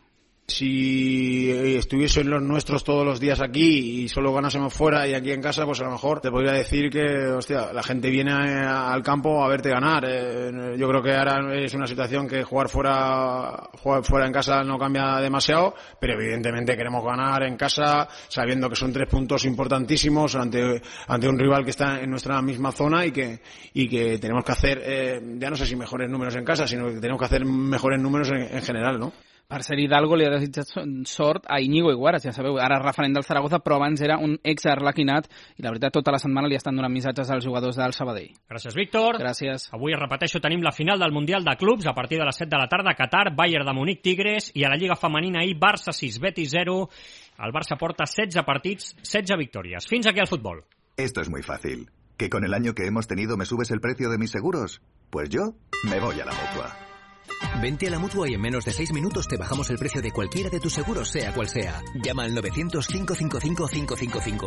Si estuviesen los nuestros todos los días aquí y solo ganásemos fuera y aquí en casa, pues a lo mejor te podría decir que, hostia, la gente viene al campo a verte ganar. Yo creo que ahora es una situación que jugar fuera en casa no cambia demasiado, pero evidentemente queremos ganar en casa, sabiendo que son 3 puntos importantísimos ante un rival que está en nuestra misma zona y que tenemos que hacer, ya no sé si mejores números en casa, sino que tenemos que hacer mejores números en general, ¿no? Per ser Hidalgo li ha desitjat sort a Íñigo Iguaras, ja sabeu, ara referent del Zaragoza, però abans era un ex-arlequinat i la veritat tota la setmana li estan donant missatges als jugadors del Sabadell. Gràcies, Víctor. Gràcies. Avui, repeteixo, tenim la final del Mundial de Clubs a partir de les 7 de la tarda, Qatar, Bayern de Munic, Tigres, i a la Lliga Femenina ahir, Barça 6, Betis 0. El Barça porta 16 partits, 16 victòries. Fins aquí el futbol. Esto es muy fácil. ¿Que con el año que hemos tenido me subes el precio de mis seguros? Pues yo me voy a la Mutua. Vente a la Mutua y en menos de 6 minutos te bajamos el precio de cualquiera de tus seguros, sea cual sea. Llama al 900-555-555.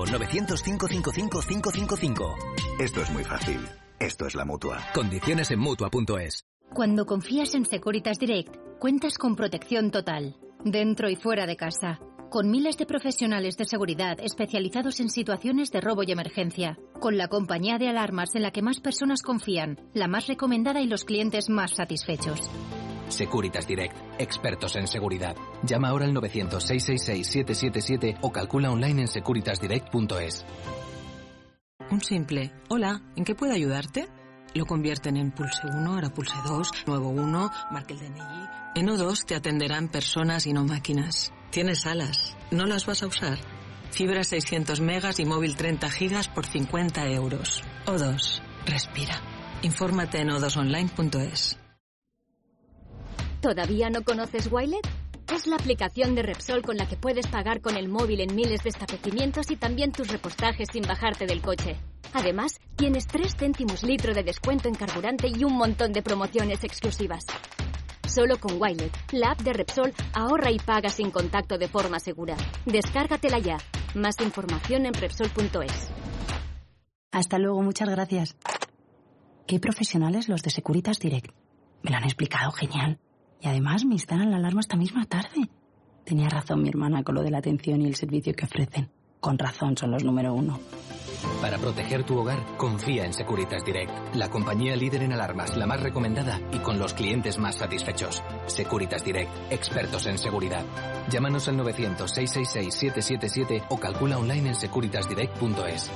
900-555-555. Esto es muy fácil. Esto es la Mutua. Condiciones en Mutua.es. Cuando confías en Securitas Direct, cuentas con protección total, dentro y fuera de casa. Con miles de profesionales de seguridad especializados en situaciones de robo y emergencia. Con la compañía de alarmas en la que más personas confían, la más recomendada y los clientes más satisfechos. Securitas Direct, expertos en seguridad. Llama ahora al 900-666-777 o calcula online en securitasdirect.es. Un simple hola, ¿en qué puedo ayudarte? Lo convierten en pulse 1, ahora pulse 2, nuevo 1, marque el DNI. En O2 te atenderán personas y no máquinas. Tienes alas, ¿no las vas a usar? Fibra 600 megas y móvil 30 gigas por 50 euros. O2, respira. Infórmate en o2online.es. ¿Todavía no conoces Wilet? Es la aplicación de Repsol con la que puedes pagar con el móvil en miles de establecimientos y también tus repostajes sin bajarte del coche. Además, tienes 3 céntimos litro de descuento en carburante y un montón de promociones exclusivas. Solo con Wilet, la app de Repsol, ahorra y paga sin contacto de forma segura. Descárgatela ya. Más información en Repsol.es. Hasta luego, muchas gracias. Qué profesionales los de Securitas Direct. Me lo han explicado genial. Y además me instalan la alarma esta misma tarde. Tenía razón mi hermana con lo de la atención y el servicio que ofrecen. Con razón son los número 1. Para proteger tu hogar, confía en Securitas Direct, la compañía líder en alarmas, la más recomendada y con los clientes más satisfechos. Securitas Direct, expertos en seguridad. Llámanos al 900-666-777 o calcula online en securitasdirect.es.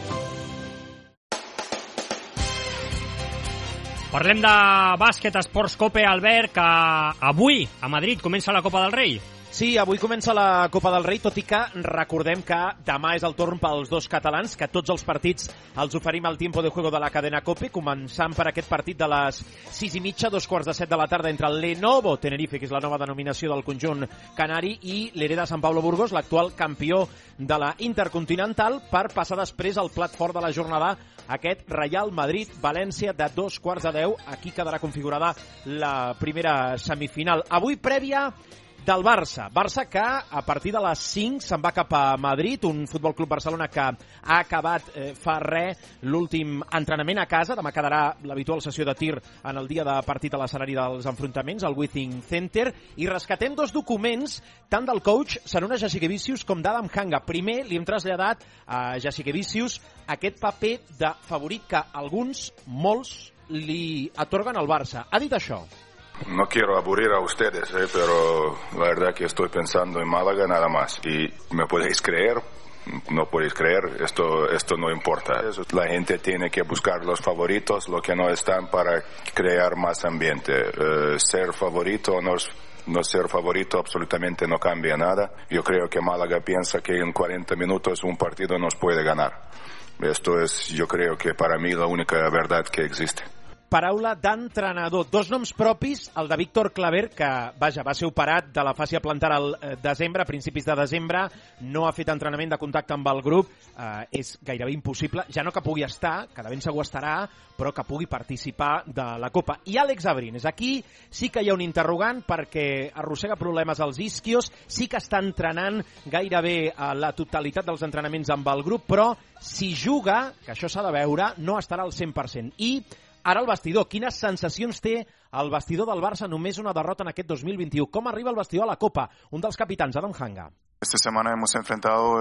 Parlem de bàsquet, Esports Cope, Albert, que avui a Madrid comença la Copa del Rei. Sí, avui comença la Copa del Rei, tot i que recordem que demà és el torn pels dos catalans, que tots els partits els oferim al Tiempo de Juego de la cadena Cope, començant per aquest partit de les 6:30, 2:15 de la tarda, entre el Lenovo Tenerife, que és la nova denominació del conjunt canari, i l'Hereda Sant Pablo Burgos, l'actual campió de la Intercontinental, per passar després al plat fort de la jornada, aquest Real Madrid-València de 2:10. Aquí quedarà configurada la primera semifinal. Avui prèvia del Barça. Barça que a partir de les 5 se'n va cap a Madrid, un Futbol Club Barcelona que ha acabat fa l'últim entrenament a casa. Demà quedarà l'habitual sessió de tir en el dia de partit a l'escenari dels enfrontaments, al Withing Center, i rescatem dos documents, tant del coach Sarunas Jasikevičius com d'Adam Hanga. Primer li hem traslladat a Jasikevičius aquest paper de favorit que alguns, molts, li atorguen al Barça. Ha dit això. No quiero aburrir a ustedes, pero la verdad que estoy pensando en Málaga nada más. Y me podéis creer, no podéis creer, esto no importa. La gente tiene que buscar los favoritos, lo que no están, para crear más ambiente. Ser favorito o no ser favorito absolutamente no cambia nada. Yo creo que Málaga piensa que en 40 minutos un partido nos puede ganar. Esto es, yo creo que para mí, la única verdad que existe. Paraula d'entrenador. Dos noms propis, el de Víctor Claver, que va ser operat de la fàscia plantar al desembre, a principis de desembre, no ha fet entrenament de contacte amb el grup, és gairebé impossible, ja no que pugui estar, que de ben segur estarà, però que pugui participar de la Copa. I Àlex Abrines, aquí sí que hi ha un interrogant perquè arrossega problemes als isquios, sí que està entrenant gairebé a la totalitat dels entrenaments amb el grup, però si juga, que això s'ha de veure, no estarà al 100%. I ara el vestidor, quines sensacions té el vestidor del Barça només una derrota en aquest 2021? Com arriba el vestidor a la Copa? Un dels capitans, Adam Hanga. Esta semana hemos enfrentado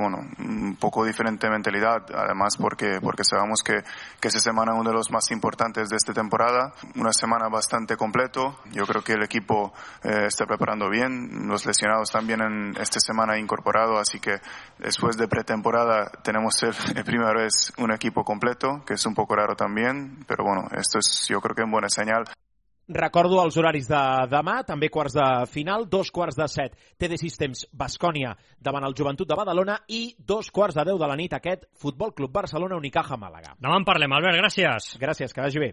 un poco diferente mentalidad, además porque sabemos que esta semana es uno de los más importantes de esta temporada, una semana bastante completo. Yo creo que el equipo está preparando bien, los lesionados también en esta semana incorporado, así que después de pretemporada tenemos el primera vez un equipo completo, que es un poco raro también, pero bueno, esto es, yo creo que es buena señal. Recordo els horaris de demà, també quarts de final, 2:15, TD Systems Baskonia davant el Joventut de Badalona i 2:10 de la nit aquest Futbol Club Barcelona Unicaja Màlaga. Demà en parlem, Albert, gràcies. Gràcies, que vagi bé.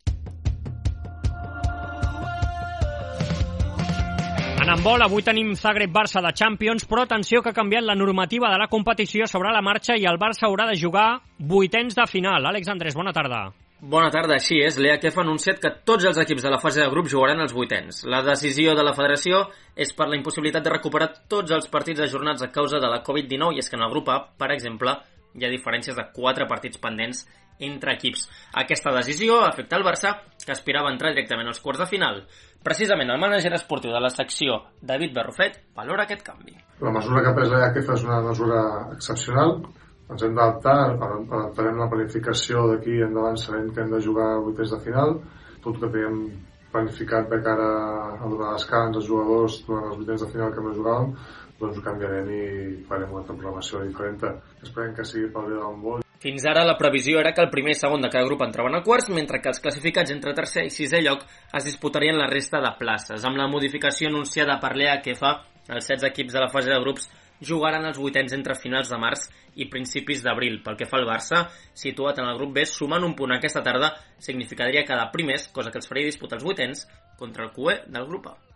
En handbol, avui tenim Zagreb-Barça de Champions, però atenció que ha canviat la normativa de la competició sobre la marxa i el Barça haurà de jugar vuitens de final. Àlex Andrés, bona tarda. Bona tarda, així és. L'EACF ha anunciat que tots els equips de la fase de grup jugaran els vuitens. La decisió de la federació és per la impossibilitat de recuperar tots els partits ajornats a causa de la Covid-19 i és que en el grup A, per exemple, hi ha diferències de 4 partits pendents entre equips. Aquesta decisió afecta el Barça que aspirava a entrar directament als quarts de final. Precisament el mànager esportiu de la secció, David Berrufet, valora aquest canvi. La mesura que ha pres la IACF és una mesura excepcional. Ens hem d'adaptar, adaptarem la planificació d'aquí endavant, sabent que hem de jugar a vuitens de final. Tot que teníem planificat de cara a donar descans als jugadors durant els vuitens de final que no jugàvem, doncs ho canviarem i farem una programació diferent. Esperem que sigui pel bé del món. Fins ara la previsió era que el primer i segon de cada grup entraven a quarts, mentre que els classificats entre tercer i sisè lloc es disputarien la resta de places. Amb la modificació anunciada per l'EACF, els 16 equips de la fase de grups jugaran els vuitens entre finals de març i principis d'abril. Pel que fa al Barça, situat en el grup B, sumant un punt aquesta tarda significaria quedar primers, cosa que els faria disputar els vuitens contra el QE del grup A.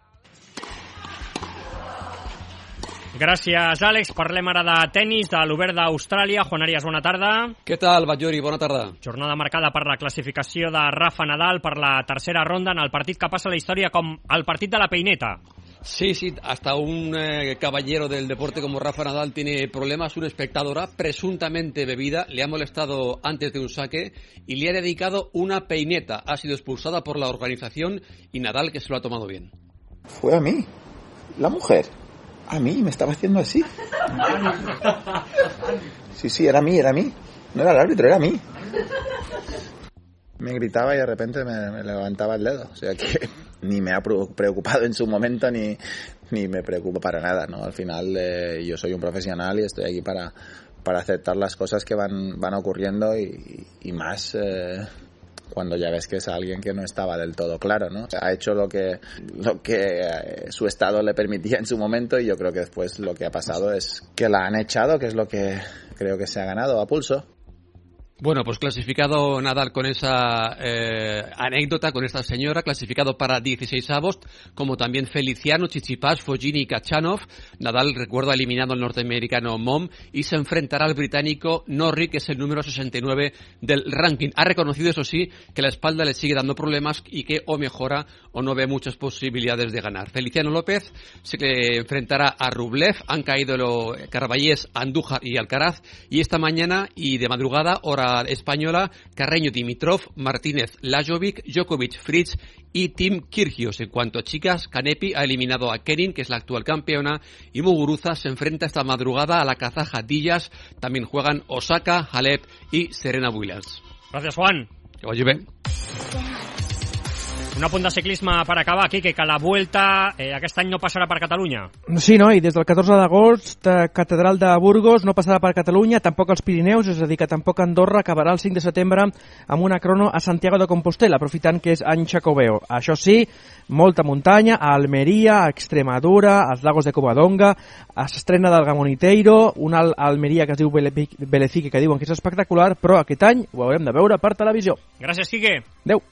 Gràcies, Àlex. Parlem ara de tennis, de l'Obert d'Austràlia. Juan Arias, bona tarda. Què tal, Batllori? Bona tarda. Jornada marcada per la classificació de Rafa Nadal per la tercera ronda en el partit que passa a la història com el partit de la peineta. Sí, hasta un caballero del deporte como Rafa Nadal tiene problemas. Una espectadora presuntamente bebida le ha molestado antes de un saque y le ha dedicado una peineta. Ha sido expulsada por la organización y Nadal que se lo ha tomado bien. Fue a mí, la mujer. A mí, me estaba haciendo así. Sí, era mí. No era el árbitro, era mí. Me gritaba y de repente me levantaba el dedo. O sea que ni me ha preocupado en su momento ni me preocupa para nada, ¿no? Al final yo soy un profesional y estoy aquí para aceptar las cosas que van ocurriendo y más cuando ya ves que es alguien que no estaba del todo claro, ¿no? Ha hecho lo que su estado le permitía en su momento y yo creo que después lo que ha pasado es que la han echado, que es lo que creo que se ha ganado a pulso. Bueno, pues clasificado Nadal con esa anécdota, con esta señora, clasificado para 16avos, como también Feliciano, Tsitsipas, Foggini y Kachanov. Nadal, recuerdo, eliminado al norteamericano Mom y se enfrentará al británico Norrie, que es el número 69 del ranking. Ha reconocido, eso sí, que la espalda le sigue dando problemas y que o mejora o no ve muchas posibilidades de ganar. Feliciano López se enfrentará a Rublev. Han caído Carballés, Andújar y Alcaraz. Y esta mañana y de madrugada, hora española, Carreño Dimitrov, Martínez Lajovic, Djokovic Fritz y Tim Kyrgios. En cuanto a chicas, Kanepi ha eliminado a Kenin, que es la actual campeona, y Muguruza se enfrenta esta madrugada a la kazaja Díaz. También juegan Osaka, Halep y Serena Williams. Gracias, Juan. Que vagi bé. Un apunt de ciclisme per acabar, Quique, que la Vuelta aquest any no passarà per Catalunya. Sí, no? I des del 14 d'agost, Catedral de Burgos no passarà per Catalunya, tampoc els Pirineus, és a dir, que tampoc Andorra acabarà el 5 de setembre amb una crono a Santiago de Compostela, aprofitant que és any Xacobeo. Això sí, molta muntanya, a Almeria, a Extremadura, als Lagos de Covadonga, s'estrena del Gamoniteiro, una Almeria que es diu Belefique, que diuen que és espectacular, però aquest any ho haurem de veure per televisió. Gràcies, Quique. Adéu.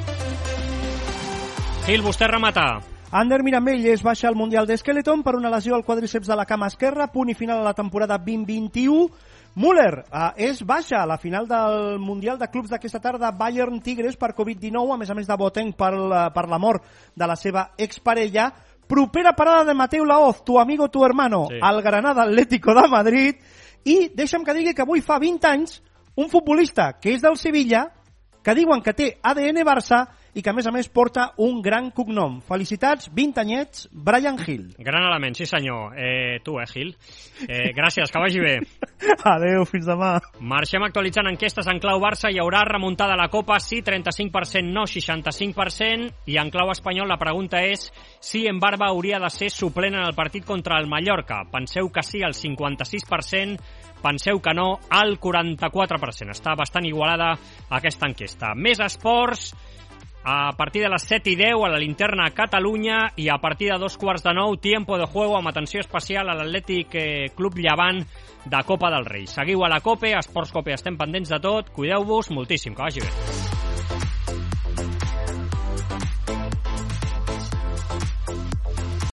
Gil, vostè remata. Ander Mirambell es baixa al Mundial d'Skeleton per una lesió al quadríceps de la cama esquerra, punt i final a la temporada 2021. Müller és baixa a la final del Mundial de Clubs d'aquesta tarda, Bayern Tigres per Covid-19, a més de Boateng per la mort de la seva exparella. Propera parada de Mateu Laoz, tu amigo, tu hermano, sí, al Granada Atlético de Madrid. I deixa'm que digui que avui fa 20 anys un futbolista que és del Sevilla, que diuen que té ADN Barça i que a més porta un gran cognom. Felicitats, 20 anyets, Brian Hill. Gran element, sí senyor. Tu, Gil. Gràcies, que vagi bé. Adéu, fins demà. Marxem actualitzant enquestes en clau Barça. Hi haurà remuntada a la Copa? Sí, 35%, no, 65%. I en clau espanyol la pregunta és si en Barba hauria de ser suplent en el partit contra el Mallorca. Penseu que sí, al 56%. Penseu que no, al 44%. Està bastant igualada aquesta enquesta. Més esports, a partir de les 7:10 a la Linterna a Catalunya i a partir de 2:15, Tiempo de Juego amb atenció especial a l'Atlètic Club Llevant de Copa del Rei. Seguiu a la COPE, a Esports COPE estem pendents de tot, cuideu-vos moltíssim, que vagi bé.